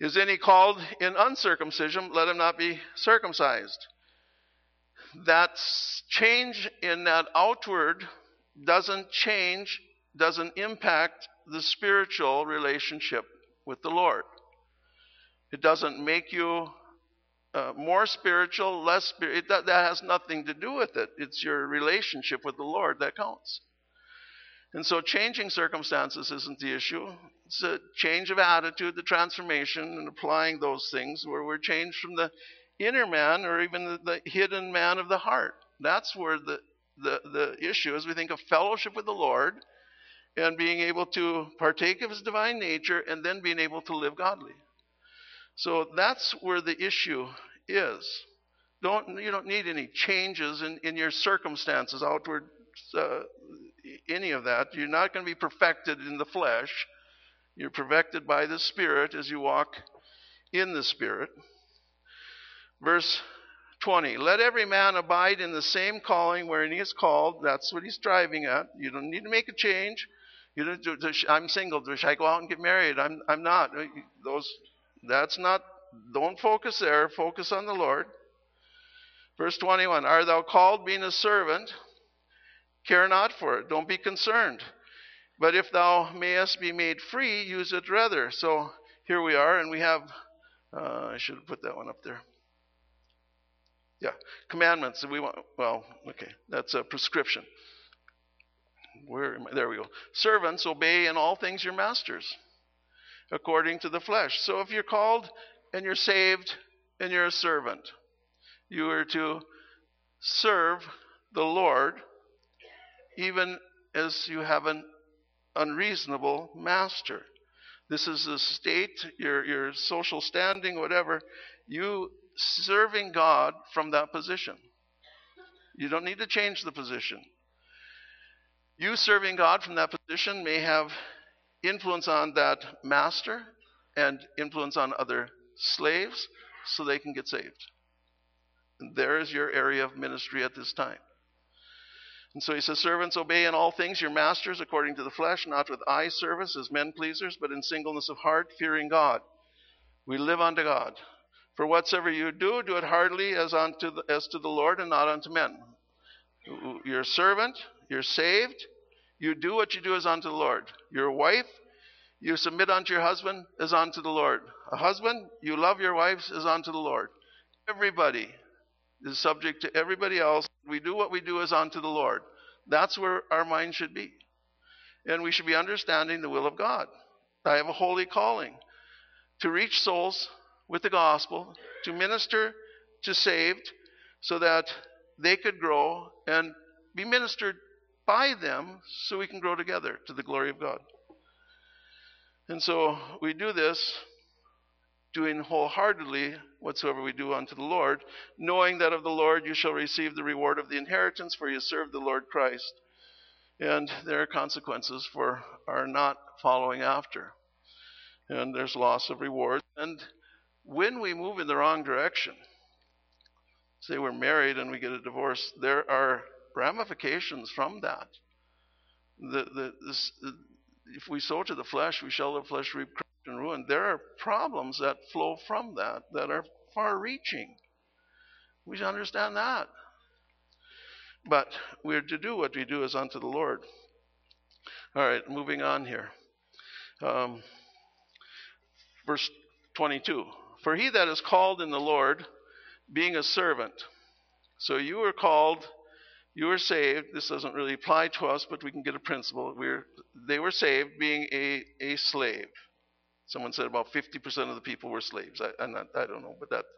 A: Is any called in uncircumcision? Let him not be circumcised. That change in that outward doesn't change, doesn't impact the spiritual relationship with the Lord. It doesn't make you uh, more spiritual, less spiritual. That, that has nothing to do with it. It's your relationship with the Lord that counts. And so changing circumstances isn't the issue. It's a change of attitude, the transformation, and applying those things where we're changed from the inner man or even the, the hidden man of the heart. That's where the, the, the issue is. We think of fellowship with the Lord and being able to partake of his divine nature and then being able to live godly. So that's where the issue is. Don't, you don't need any changes in, in your circumstances, outward, uh, any of that. You're not going to be perfected in the flesh. You're perfected by the Spirit as you walk in the Spirit. Verse twenty, let every man abide in the same calling wherein he is called. That's what he's striving at. You don't need to make a change. You don't. Do, do, I'm single. Should I go out and get married? I'm. I'm not. Those. That's not. Don't focus there. Focus on the Lord. Verse twenty-one. Art thou called, being a servant? Care not for it. Don't be concerned. But if thou mayest be made free, use it rather. So here we are, and we have. Uh, I should have put that one up there. Yeah, commandments. We want. Well, okay, that's a prescription. Where am I? There we go. Servants, obey in all things your masters, according to the flesh. So if you're called and you're saved and you're a servant, you are to serve the Lord, even as you have an unreasonable master. This is the state, your your social standing, whatever. You serving God from that position. You don't need to change the position. You serving God from that position may have influence on that master and influence on other slaves so they can get saved. And there is your area of ministry at this time. And so he says, servants, obey in all things your masters according to the flesh, not with eye service as men pleasers, but in singleness of heart, fearing God. We live unto God. For whatsoever you do, do it heartily as unto the, as to the Lord and not unto men. You're a servant, you're saved, you do what you do as unto the Lord. You're a wife, you submit unto your husband as unto the Lord. A husband, you love your wives as unto the Lord. Everybody is subject to everybody else. We do what we do as unto the Lord. That's where our mind should be. And we should be understanding the will of God. I have a holy calling to reach souls with the gospel, to minister to saved, so that they could grow and be ministered by them so we can grow together to the glory of God. And so we do this doing wholeheartedly whatsoever we do unto the Lord, knowing that of the Lord you shall receive the reward of the inheritance, for you serve the Lord Christ. And there are consequences for our not following after. And there's loss of reward. And when we move in the wrong direction, say we're married and we get a divorce, there are ramifications from that. The, the, this, the, if we sow to the flesh, we shall the flesh reap corruption and ruin. There are problems that flow from that that are far-reaching. We should understand that. But we're to do what we do as unto the Lord. All right, moving on here. Um, verse twenty-two. For he that is called in the Lord, being a servant. So you were called, you were saved. This doesn't really apply to us, but we can get a principle. We're, they were saved being a, a slave. Someone said about fifty percent of the people were slaves. I, I'm not, I don't know, but that.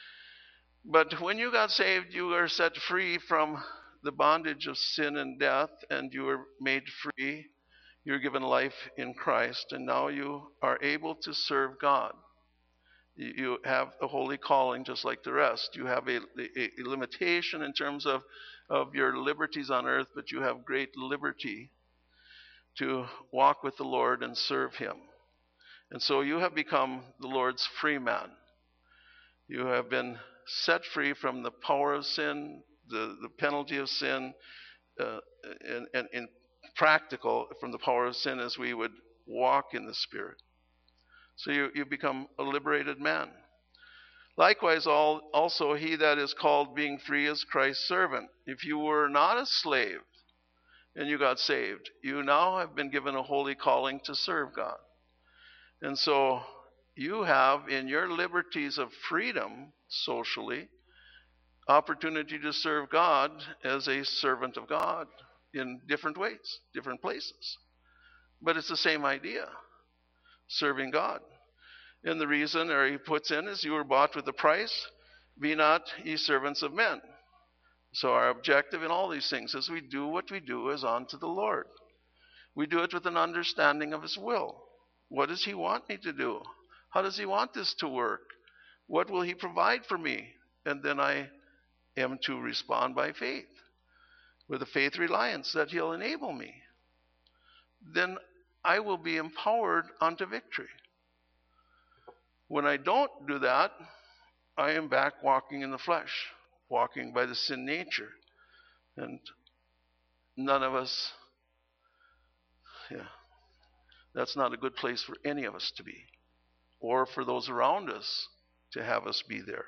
A: But when you got saved, you were set free from the bondage of sin and death, and you were made free. You were given life in Christ, and now you are able to serve God. You have a holy calling just like the rest. You have a, a, a limitation in terms of, of your liberties on earth, but you have great liberty to walk with the Lord and serve him. And so you have become the Lord's free man. You have been set free from the power of sin, the, the penalty of sin, uh, and, and, and practical from the power of sin as we would walk in the Spirit. So you, you become a liberated man. Likewise, all, also he that is called being free is Christ's servant. If you were not a slave and you got saved, you now have been given a holy calling to serve God. And so you have, in your liberties of freedom socially, opportunity to serve God as a servant of God in different ways, different places. But it's the same idea, serving God. And the reason, or he puts in, is you were bought with a price, be not ye servants of men. So our objective in all these things is we do what we do as unto the Lord. We do it with an understanding of his will. What does he want me to do? How does he want this to work? What will he provide for me? And then I am to respond by faith, with a faith reliance that he'll enable me. Then I will be empowered unto victory. When I don't do that, I am back walking in the flesh, walking by the sin nature. And none of us, yeah, that's not a good place for any of us to be, or for those around us to have us be there.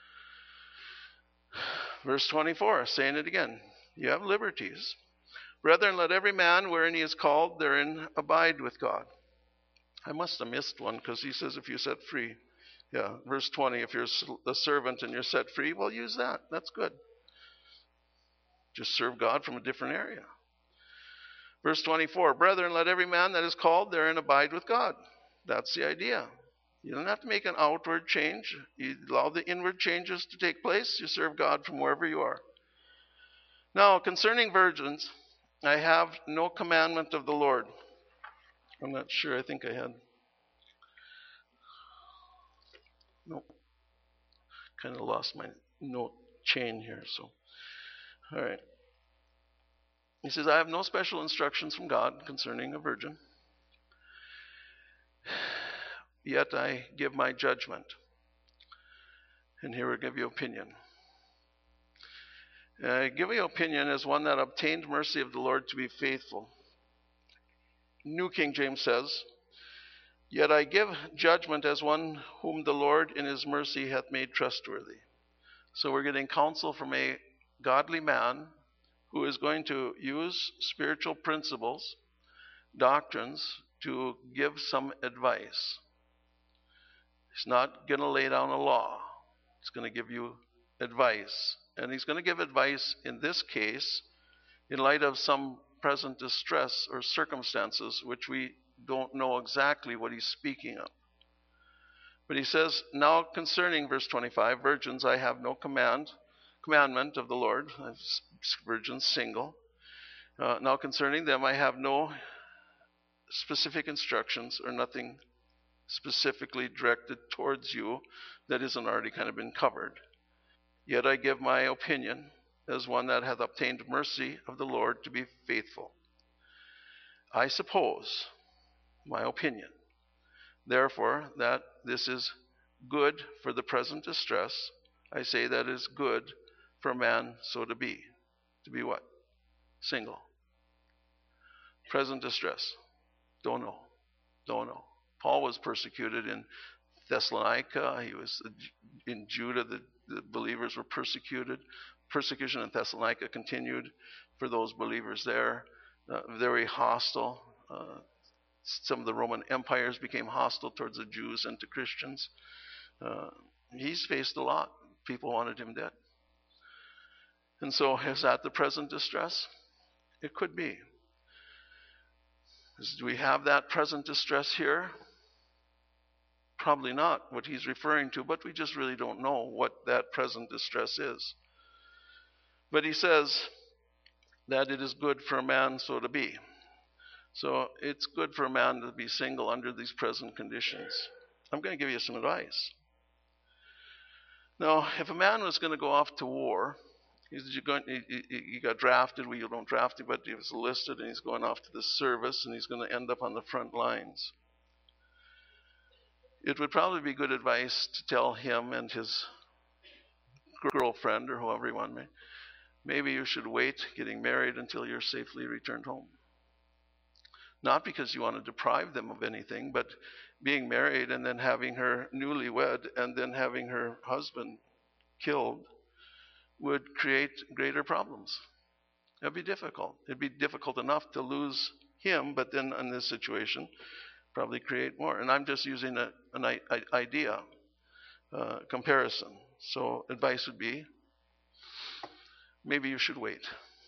A: Verse twenty-four, saying it again, you have liberties. Brethren, let every man wherein he is called therein abide with God. I must have missed one, because he says if you're set free. Yeah, verse twenty, if you're a servant and you're set free, well, use that. That's good. Just serve God from a different area. Verse twenty-four, brethren, let every man that is called therein abide with God. That's the idea. You don't have to make an outward change. You allow the inward changes to take place. You serve God from wherever you are. Now, concerning virgins, I have no commandment of the Lord. I'm not sure. I think I had. Nope. Kind of lost my note chain here. So, all right. He says, I have no special instructions from God concerning a virgin. Yet I give my judgment. And here we give you opinion. I give you opinion as one that obtained mercy of the Lord to be faithful. New King James says, yet I give judgment as one whom the Lord in his mercy hath made trustworthy. So we're getting counsel from a godly man who is going to use spiritual principles, doctrines, to give some advice. He's not going to lay down a law. He's going to give you advice. And he's going to give advice in this case in light of some present distress or circumstances which we don't know exactly what he's speaking of. But he says, now concerning verse twenty-five, virgins, I have no command, commandment of the Lord. Virgins single. Uh, now concerning them, I have no specific instructions or nothing specifically directed towards you that isn't already kind of been covered. Yet I give my opinion as one that hath obtained mercy of the Lord to be faithful. I suppose, my opinion, therefore, that this is good for the present distress. I say that is good for a man so to be. To be what? Single. Present distress. Don't know. Don't know. Paul was persecuted in Thessalonica. He was in Judah. The, the believers were persecuted. Persecution in Thessalonica continued for those believers there. Uh, very hostile. Uh, some of the Roman empires became hostile towards the Jews and to Christians. Uh, he's faced a lot. People wanted him dead. And so is that the present distress? It could be. Do we have that present distress here? Probably not what he's referring to, but we just really don't know what that present distress is. But he says that it is good for a man so to be. So it's good for a man to be single under these present conditions. I'm going to give you some advice. Now, if a man was going to go off to war, he's going, he, he, he got drafted. Well, you don't draft him, but he was enlisted, and he's going off to the service, and he's going to end up on the front lines. It would probably be good advice to tell him and his girlfriend, or whoever you want, maybe you should wait getting married until you're safely returned home. not because you want to deprive them of anything, but being married and then having her newlywed and then having her husband killed would create greater problems. It'd be difficult. It'd be difficult enough to lose him, but then in this situation, probably create more. And I'm just using a, an I, idea uh, comparison. So advice would be, maybe you should wait.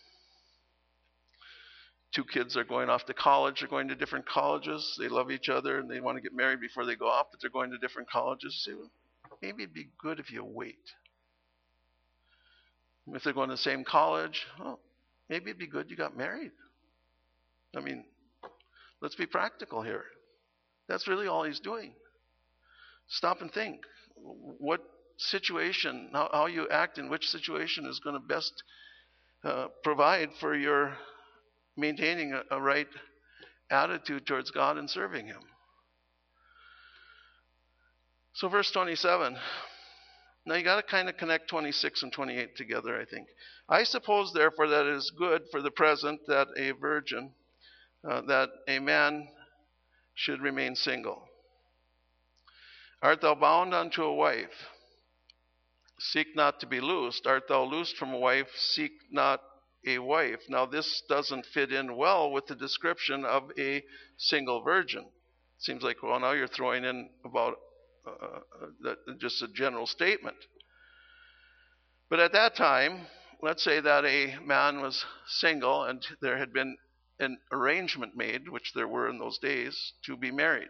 A: Two kids are going off to college. They're going to different colleges. They love each other and they want to get married before they go off, but they're going to different colleges. So maybe it'd be good if you wait. If they're going to the same college, well, maybe it'd be good you got married. I mean, let's be practical here. That's really all he's doing. Stop and think. What situation, how, how you act in which situation is going to best uh, provide for your maintaining a, a right attitude towards God and serving him. So verse twenty-seven. Now you got to kind of connect twenty-six and twenty-eight together, I think. I suppose, therefore, that it is good for the present that a virgin, uh, that a man should remain single. Art thou bound unto a wife? Seek not to be loosed. Art thou loosed from a wife? Seek not a wife. Now this doesn't fit in well with the description of a single virgin. It seems like, well, now you're throwing in about uh, just a general statement. But at that time, let's say that a man was single and there had been an arrangement made, which there were in those days, to be married.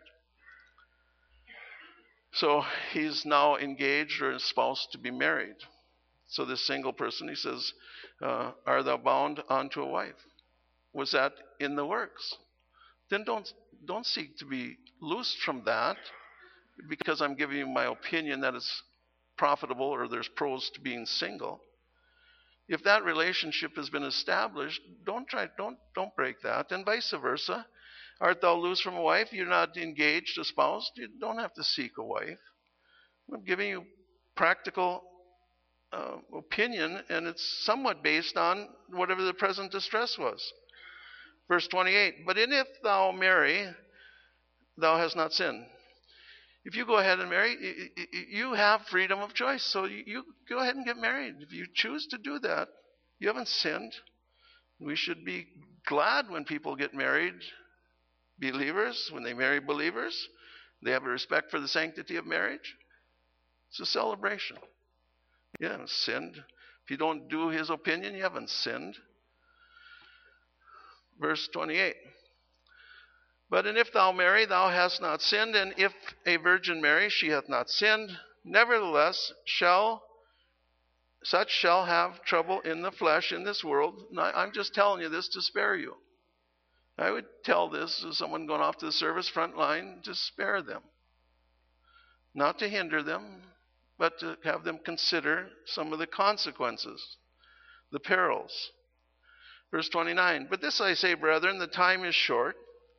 A: So he's now engaged or espoused to be married. So this single person, he says, uh, are thou bound unto a wife? Was that in the works? Then don't don't seek to be loosed from that because I'm giving you my opinion that it's profitable or there's pros to being single. If that relationship has been established, don't try don't don't break that, and vice versa. Art thou loosed from a wife? You're not engaged, espoused. You don't have to seek a wife. I'm giving you practical uh, opinion, and it's somewhat based on whatever the present distress was. Verse twenty-eight, but in if thou marry, thou hast not sinned. If you go ahead and marry, you have freedom of choice. So you go ahead and get married. If you choose to do that, you haven't sinned. We should be glad when people get married. Believers, when they marry believers, they have a respect for the sanctity of marriage. It's a celebration. You haven't sinned. If you don't do his opinion, you haven't sinned. Verse twenty-eight. But and if thou marry, thou hast not sinned, and if a virgin marry, she hath not sinned. Nevertheless, shall such shall have trouble in the flesh in this world. Now, I'm just telling you this to spare you. I would tell this to someone going off to the service front line to spare them. Not to hinder them, but to have them consider some of the consequences, the perils. Verse twenty-nine, but this I say, brethren, the time is short.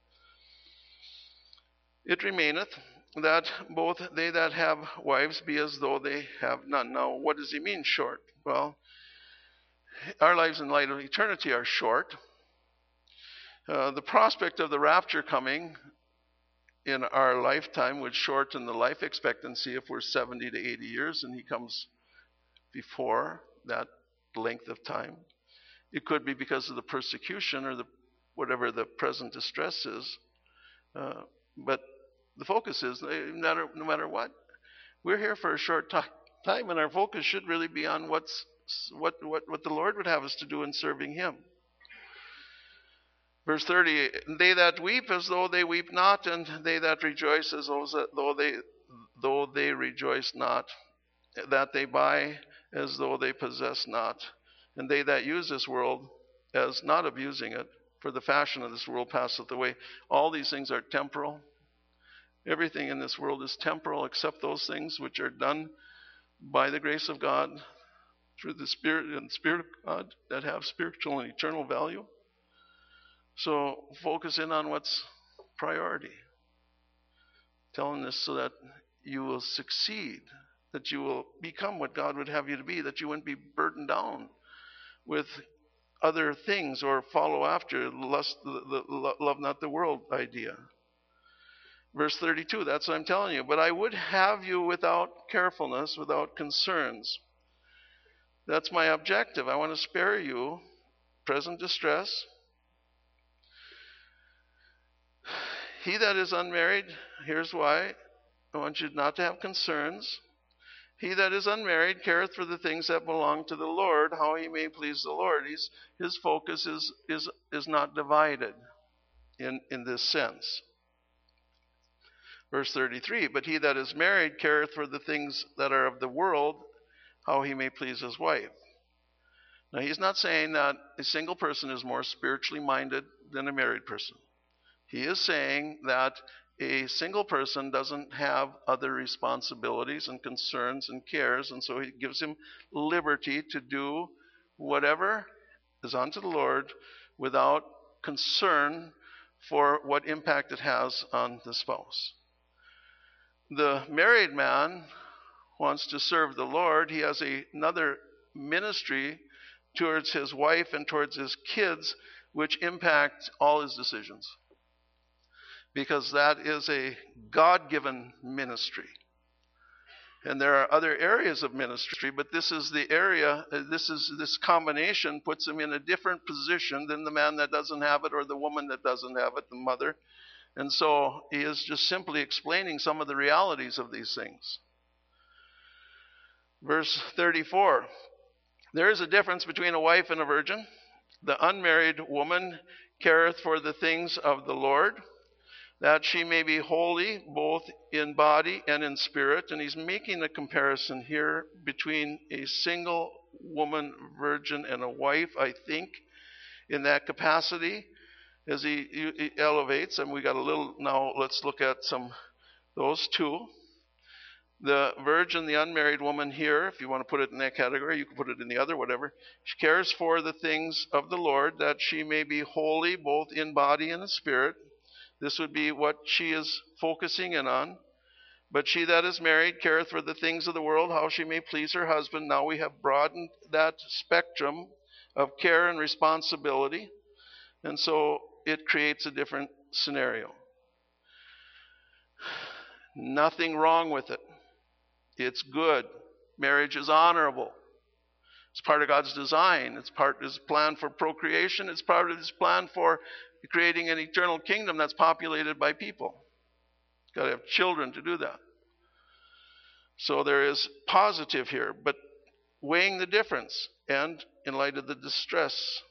A: It remaineth that both they that have wives be as though they have none. Now, what does he mean, short? Well, our lives in light of eternity are short. Uh, the prospect of the rapture coming in our lifetime would shorten the life expectancy if we're seventy to eighty years and he comes before that length of time. It could be because of the persecution or the whatever the present distress is. Uh, but the focus is, no matter, no matter what, we're here for a short t- time, and our focus should really be on what's what, what, what the Lord would have us to do in serving him. Verse thirty, they that weep as though they weep not, and they that rejoice as though they though they rejoice not, that they buy as though they possess not, and they that use this world as not abusing it, for the fashion of this world passeth away. All these things are temporal. Everything in this world is temporal except those things which are done by the grace of God through the Spirit and the Spirit of God that have spiritual and eternal value. So focus in on what's priority. Telling this so that you will succeed, that you will become what God would have you to be, that you wouldn't be burdened down with other things or follow after lust, the, the love not the world idea. Verse thirty-two, that's what I'm telling you. But I would have you without carefulness, without concerns. That's my objective. I want to spare you present distress. He that is unmarried, here's why. I want you not to have concerns. He that is unmarried careth for the things that belong to the Lord, how he may please the Lord. He's, his focus is, is, is not divided in, in this sense. Verse thirty-three, but he that is married careth for the things that are of the world, how he may please his wife. Now, he's not saying that a single person is more spiritually minded than a married person. He is saying that a single person doesn't have other responsibilities and concerns and cares, and so he gives him liberty to do whatever is unto the Lord without concern for what impact it has on the spouse. The married man wants to serve the Lord. He has a, another ministry towards his wife and towards his kids, which impact all his decisions, because that is a God-given ministry. And there are other areas of ministry, but this is the area, this is this combination puts him in a different position than the man that doesn't have it or the woman that doesn't have it, the mother. And so he is just simply explaining some of the realities of these things. Verse thirty-four, there is a difference between a wife and a virgin. The unmarried woman careth for the things of the Lord, that she may be holy both in body and in spirit. And he's making a comparison here between a single woman virgin and a wife, I think, in that capacity as he, he elevates. And we got a little, now let's look at some, those two. The virgin, the unmarried woman here, if you want to put it in that category, you can put it in the other, whatever. She cares for the things of the Lord, that she may be holy both in body and in spirit. This would be what she is focusing in on. But she that is married careth for the things of the world, how she may please her husband. Now we have broadened that spectrum of care and responsibility. And so it creates a different scenario. Nothing wrong with it. It's good. Marriage is honorable. It's part of God's design. It's part of his plan for procreation. It's part of his plan for creating an eternal kingdom that's populated by people. Got to have children to do that. So there is positive here, but weighing the difference and in light of the distress.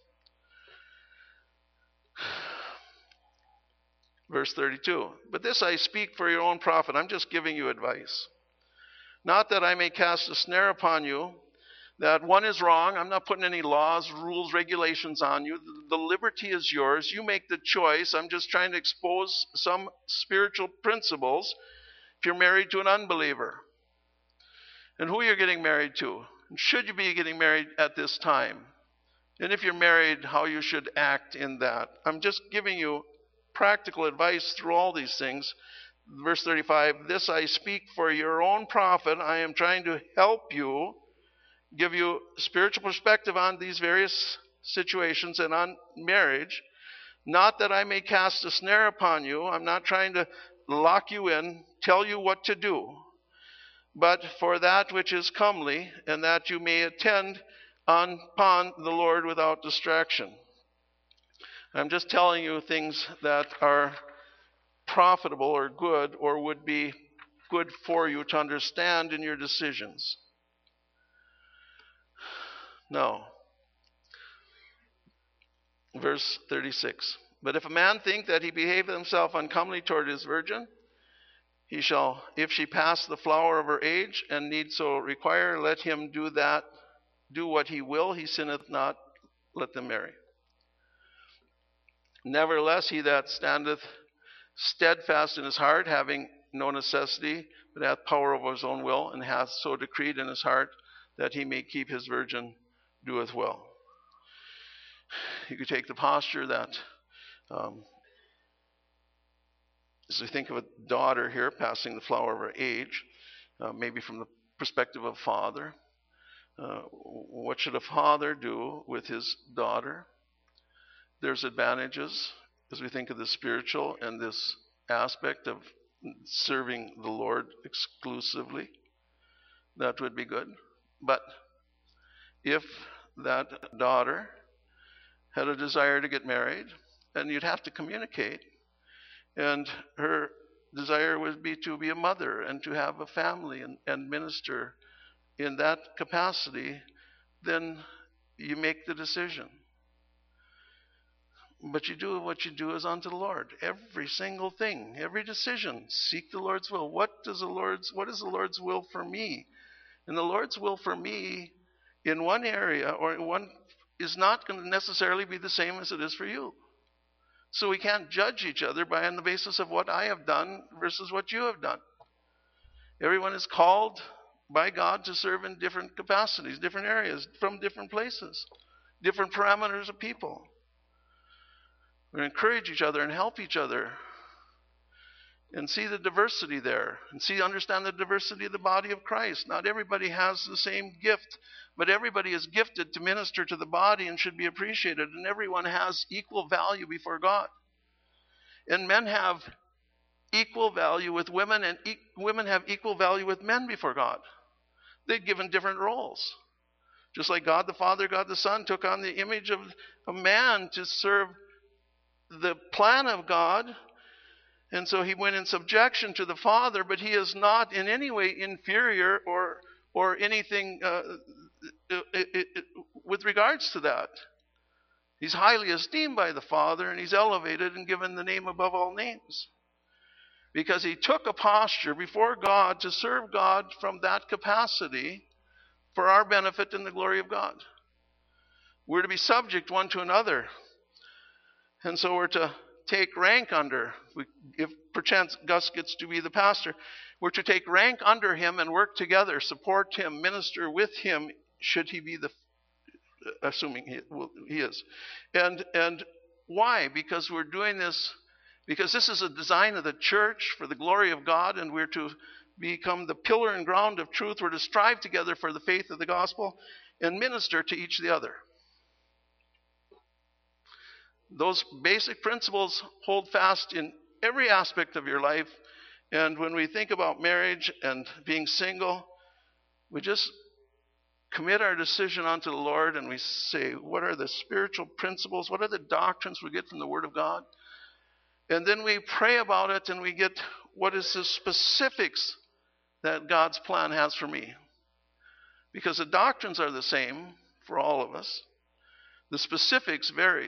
A: Verse thirty-two, but this I speak for your own profit. I'm just giving you advice. Not that I may cast a snare upon you, that one is wrong. I'm not putting any laws, rules, regulations on you. The liberty is yours. You make the choice. I'm just trying to expose some spiritual principles if you're married to an unbeliever. And who you're getting married to. And should you be getting married at this time? And if you're married, how you should act in that. I'm just giving you practical advice through all these things. Verse thirty-five, this I speak for your own profit. I am trying to help you, give you spiritual perspective on these various situations and on marriage. Not that I may cast a snare upon you. I'm not trying to lock you in, tell you what to do. But for that which is comely, and that you may attend upon the Lord without distraction. I'm just telling you things that are profitable or good or would be good for you to understand in your decisions. No. Verse thirty-six. But if a man think that he behave himself uncomely toward his virgin, he shall, if she pass the flower of her age and need so require, let him do that, do what he will, he sinneth not, let them marry. Nevertheless, he that standeth steadfast in his heart, having no necessity, but hath power over his own will, and hath so decreed in his heart that he may keep his virgin, doeth well. You could take the posture that, um, as we think of a daughter here passing the flower of her age, uh, maybe from the perspective of father, Uh, what should a father do with his daughter? There's advantages as we think of the spiritual and this aspect of serving the Lord exclusively. That would be good. But if that daughter had a desire to get married, and you'd have to communicate, and her desire would be to be a mother and to have a family and, and minister in that capacity, then you make the decision. But you do what you do as unto the Lord. Every single thing, every decision, seek the Lord's will. What does the Lord's what is the Lord's will for me? And the Lord's will for me in one area or in one is not going to necessarily be the same as it is for you. So we can't judge each other by on the basis of what I have done versus what you have done. Everyone is called by God to serve in different capacities, different areas, from different places, different parameters of people. We encourage each other and help each other and see the diversity there and see, understand the diversity of the body of Christ. Not everybody has the same gift, but everybody is gifted to minister to the body and should be appreciated, and everyone has equal value before God. And men have equal value with women, and e- women have equal value with men before God. They're given different roles. Just like God the Father, God the Son took on the image of a man to serve the plan of God. And so he went in subjection to the Father, but he is not in any way inferior or or anything uh, it, it, it, with regards to that. He's highly esteemed by the Father, and he's elevated and given the name above all names. Because he took a posture before God to serve God from that capacity for our benefit and the glory of God. We're to be subject one to another. And so we're to take rank under, if perchance Gus gets to be the pastor, we're to take rank under him and work together, support him, minister with him, should he be the, assuming he, well, he is. And, and why? Because we're doing this, because this is a design of the church for the glory of God, and we're to become the pillar and ground of truth. We're to strive together for the faith of the gospel and minister to each the other. Those basic principles hold fast in every aspect of your life. And when we think about marriage and being single, we just commit our decision unto the Lord, and we say, what are the spiritual principles? What are the doctrines we get from the Word of God? And then we pray about it, and we get what is the specifics that God's plan has for me. Because the doctrines are the same for all of us. The specifics vary.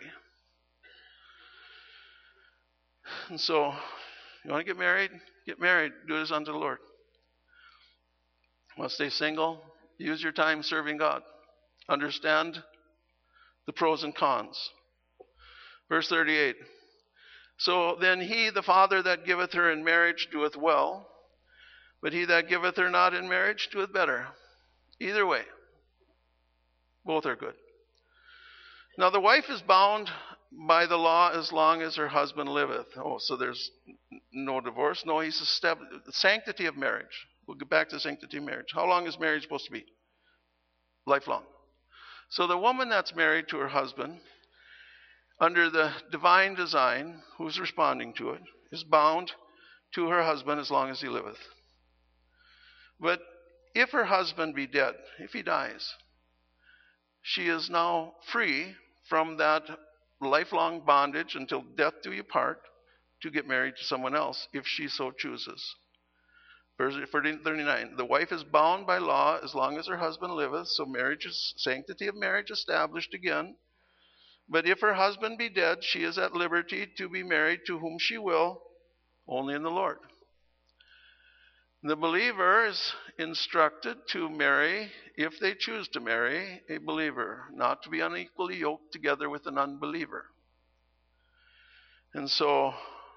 A: And so, you want to get married? Get married. Do it as unto the Lord. Want to stay single? Use your time serving God. Understand the pros and cons. Verse thirty-eight. So then he, the father that giveth her in marriage, doeth well, but he that giveth her not in marriage, doeth better. Either way, both are good. Now the wife is bound by the law as long as her husband liveth. Oh, so there's no divorce? No, he's established the sanctity of marriage. We'll get back to sanctity of marriage. How long is marriage supposed to be? Lifelong. So the woman that's married to her husband, under the divine design, who's responding to it, is bound to her husband as long as he liveth. But if her husband be dead, if he dies, she is now free from that lifelong bondage until death do you part to get married to someone else if she so chooses. Verse thirty-nine, the wife is bound by law as long as her husband liveth, so marriage is sanctity of marriage established again. But if her husband be dead, she is at liberty to be married to whom she will, only in the Lord. The believer is instructed to marry, if they choose to marry, a believer, not to be unequally yoked together with an unbeliever. And so,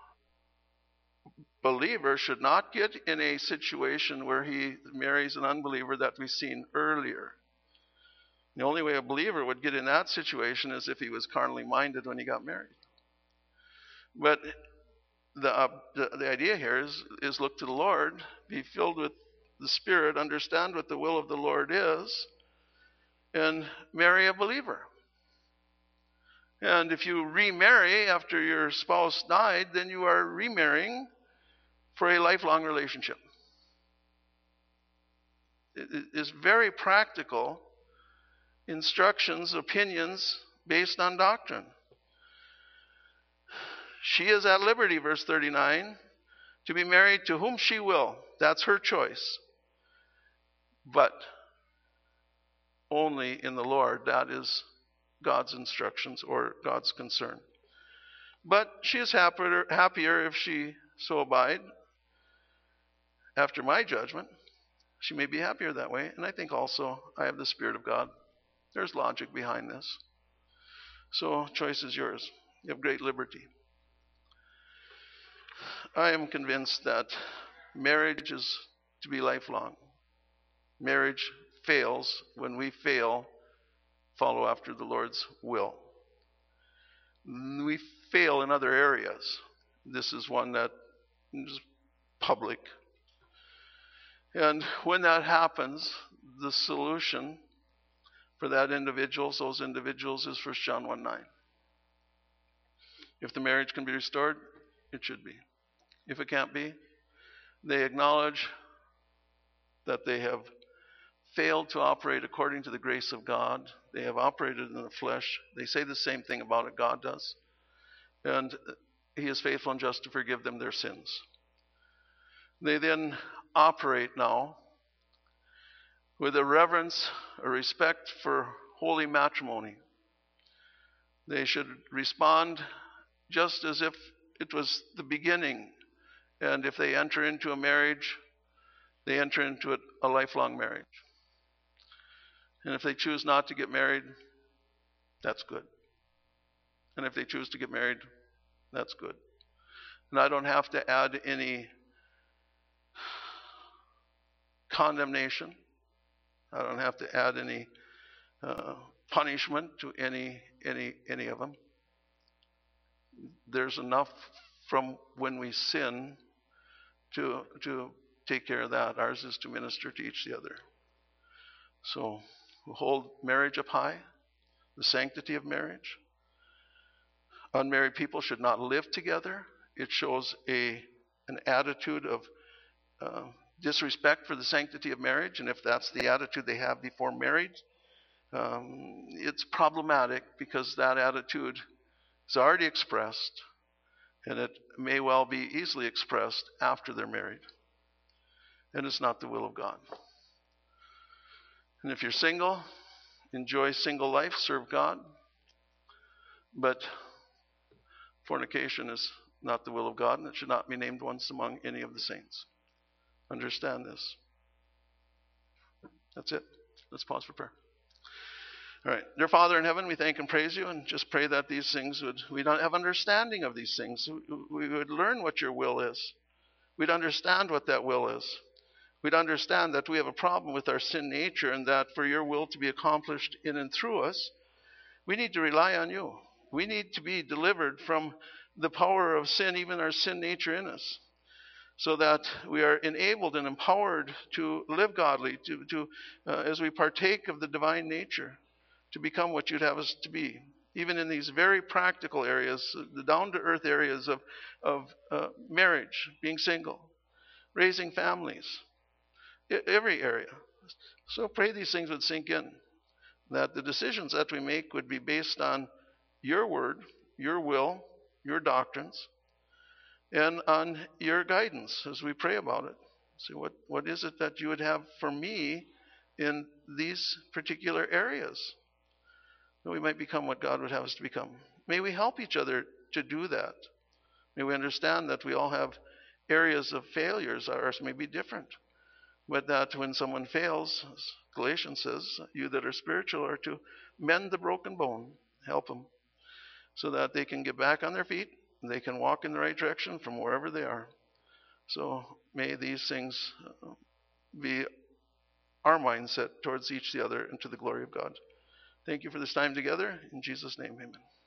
A: believer should not get in a situation where he marries an unbeliever that we've seen earlier. The only way a believer would get in that situation is if he was carnally minded when he got married. But the, uh, the, the idea here is, is look to the Lord, be filled with the Spirit, understand what the will of the Lord is, and marry a believer. And if you remarry after your spouse died, then you are remarrying for a lifelong relationship. It is very practical instructions, opinions based on doctrine. She is at liberty, verse thirty-nine, to be married to whom she will. That's her choice. But only in the Lord. That is God's instructions or God's concern. But she is happier, happier if she so abide after my judgment. She may be happier that way. And I think also I have the Spirit of God. There's logic behind this. So choice is yours. You have great liberty. I am convinced that marriage is to be lifelong. Marriage fails when we fail follow after the Lord's will. We fail in other areas. This is one that is public. And when that happens, the solution for that individual, those individuals, is First John one nine. If the marriage can be restored, it should be. If it can't be, they acknowledge that they have failed to operate according to the grace of God. They have operated in the flesh. They say the same thing about it God does. And he is faithful and just to forgive them their sins. They then operate now with a reverence, a respect for holy matrimony. They should respond just as if it was the beginning. And if they enter into a marriage, they enter into it a lifelong marriage. And if they choose not to get married, that's good. And if they choose to get married, that's good. And I don't have to add any condemnation. I don't have to add any uh, punishment to any any any of them. There's enough from when we sin to to take care of that. Ours is to minister to each the other. So we'll hold marriage up high, the sanctity of marriage. Unmarried people should not live together. It shows a an attitude of uh, disrespect for the sanctity of marriage, and if that's the attitude they have before marriage, um, it's problematic because that attitude is already expressed, and it may well be easily expressed after they're married. And it's not the will of God. And if you're single, enjoy single life, serve God. But fornication is not the will of God, and it should not be named once among any of the saints. Understand this. That's it. Let's pause for prayer. All right. Dear Father in heaven, we thank and praise you and just pray that these things would, we don't have understanding of these things. We would learn what your will is. We'd understand what that will is. We'd understand that we have a problem with our sin nature and that for your will to be accomplished in and through us, we need to rely on you. We need to be delivered from the power of sin, even our sin nature in us, so that we are enabled and empowered to live godly, to, to uh, as we partake of the divine nature, to become what you'd have us to be, even in these very practical areas, the down-to-earth areas of, of uh, marriage, being single, raising families, every area. So pray these things would sink in, that the decisions that we make would be based on your word, your will, your doctrines, and on your guidance as we pray about it. So what, what is it that you would have for me in these particular areas? That we might become what God would have us to become. May we help each other to do that. May we understand that we all have areas of failures. Ours may be different. But that when someone fails, as Galatians says, you that are spiritual are to mend the broken bone, help them, so that they can get back on their feet, and they can walk in the right direction from wherever they are. So may these things be our mindset towards each the other and to the glory of God. Thank you for this time together. In Jesus' name, amen.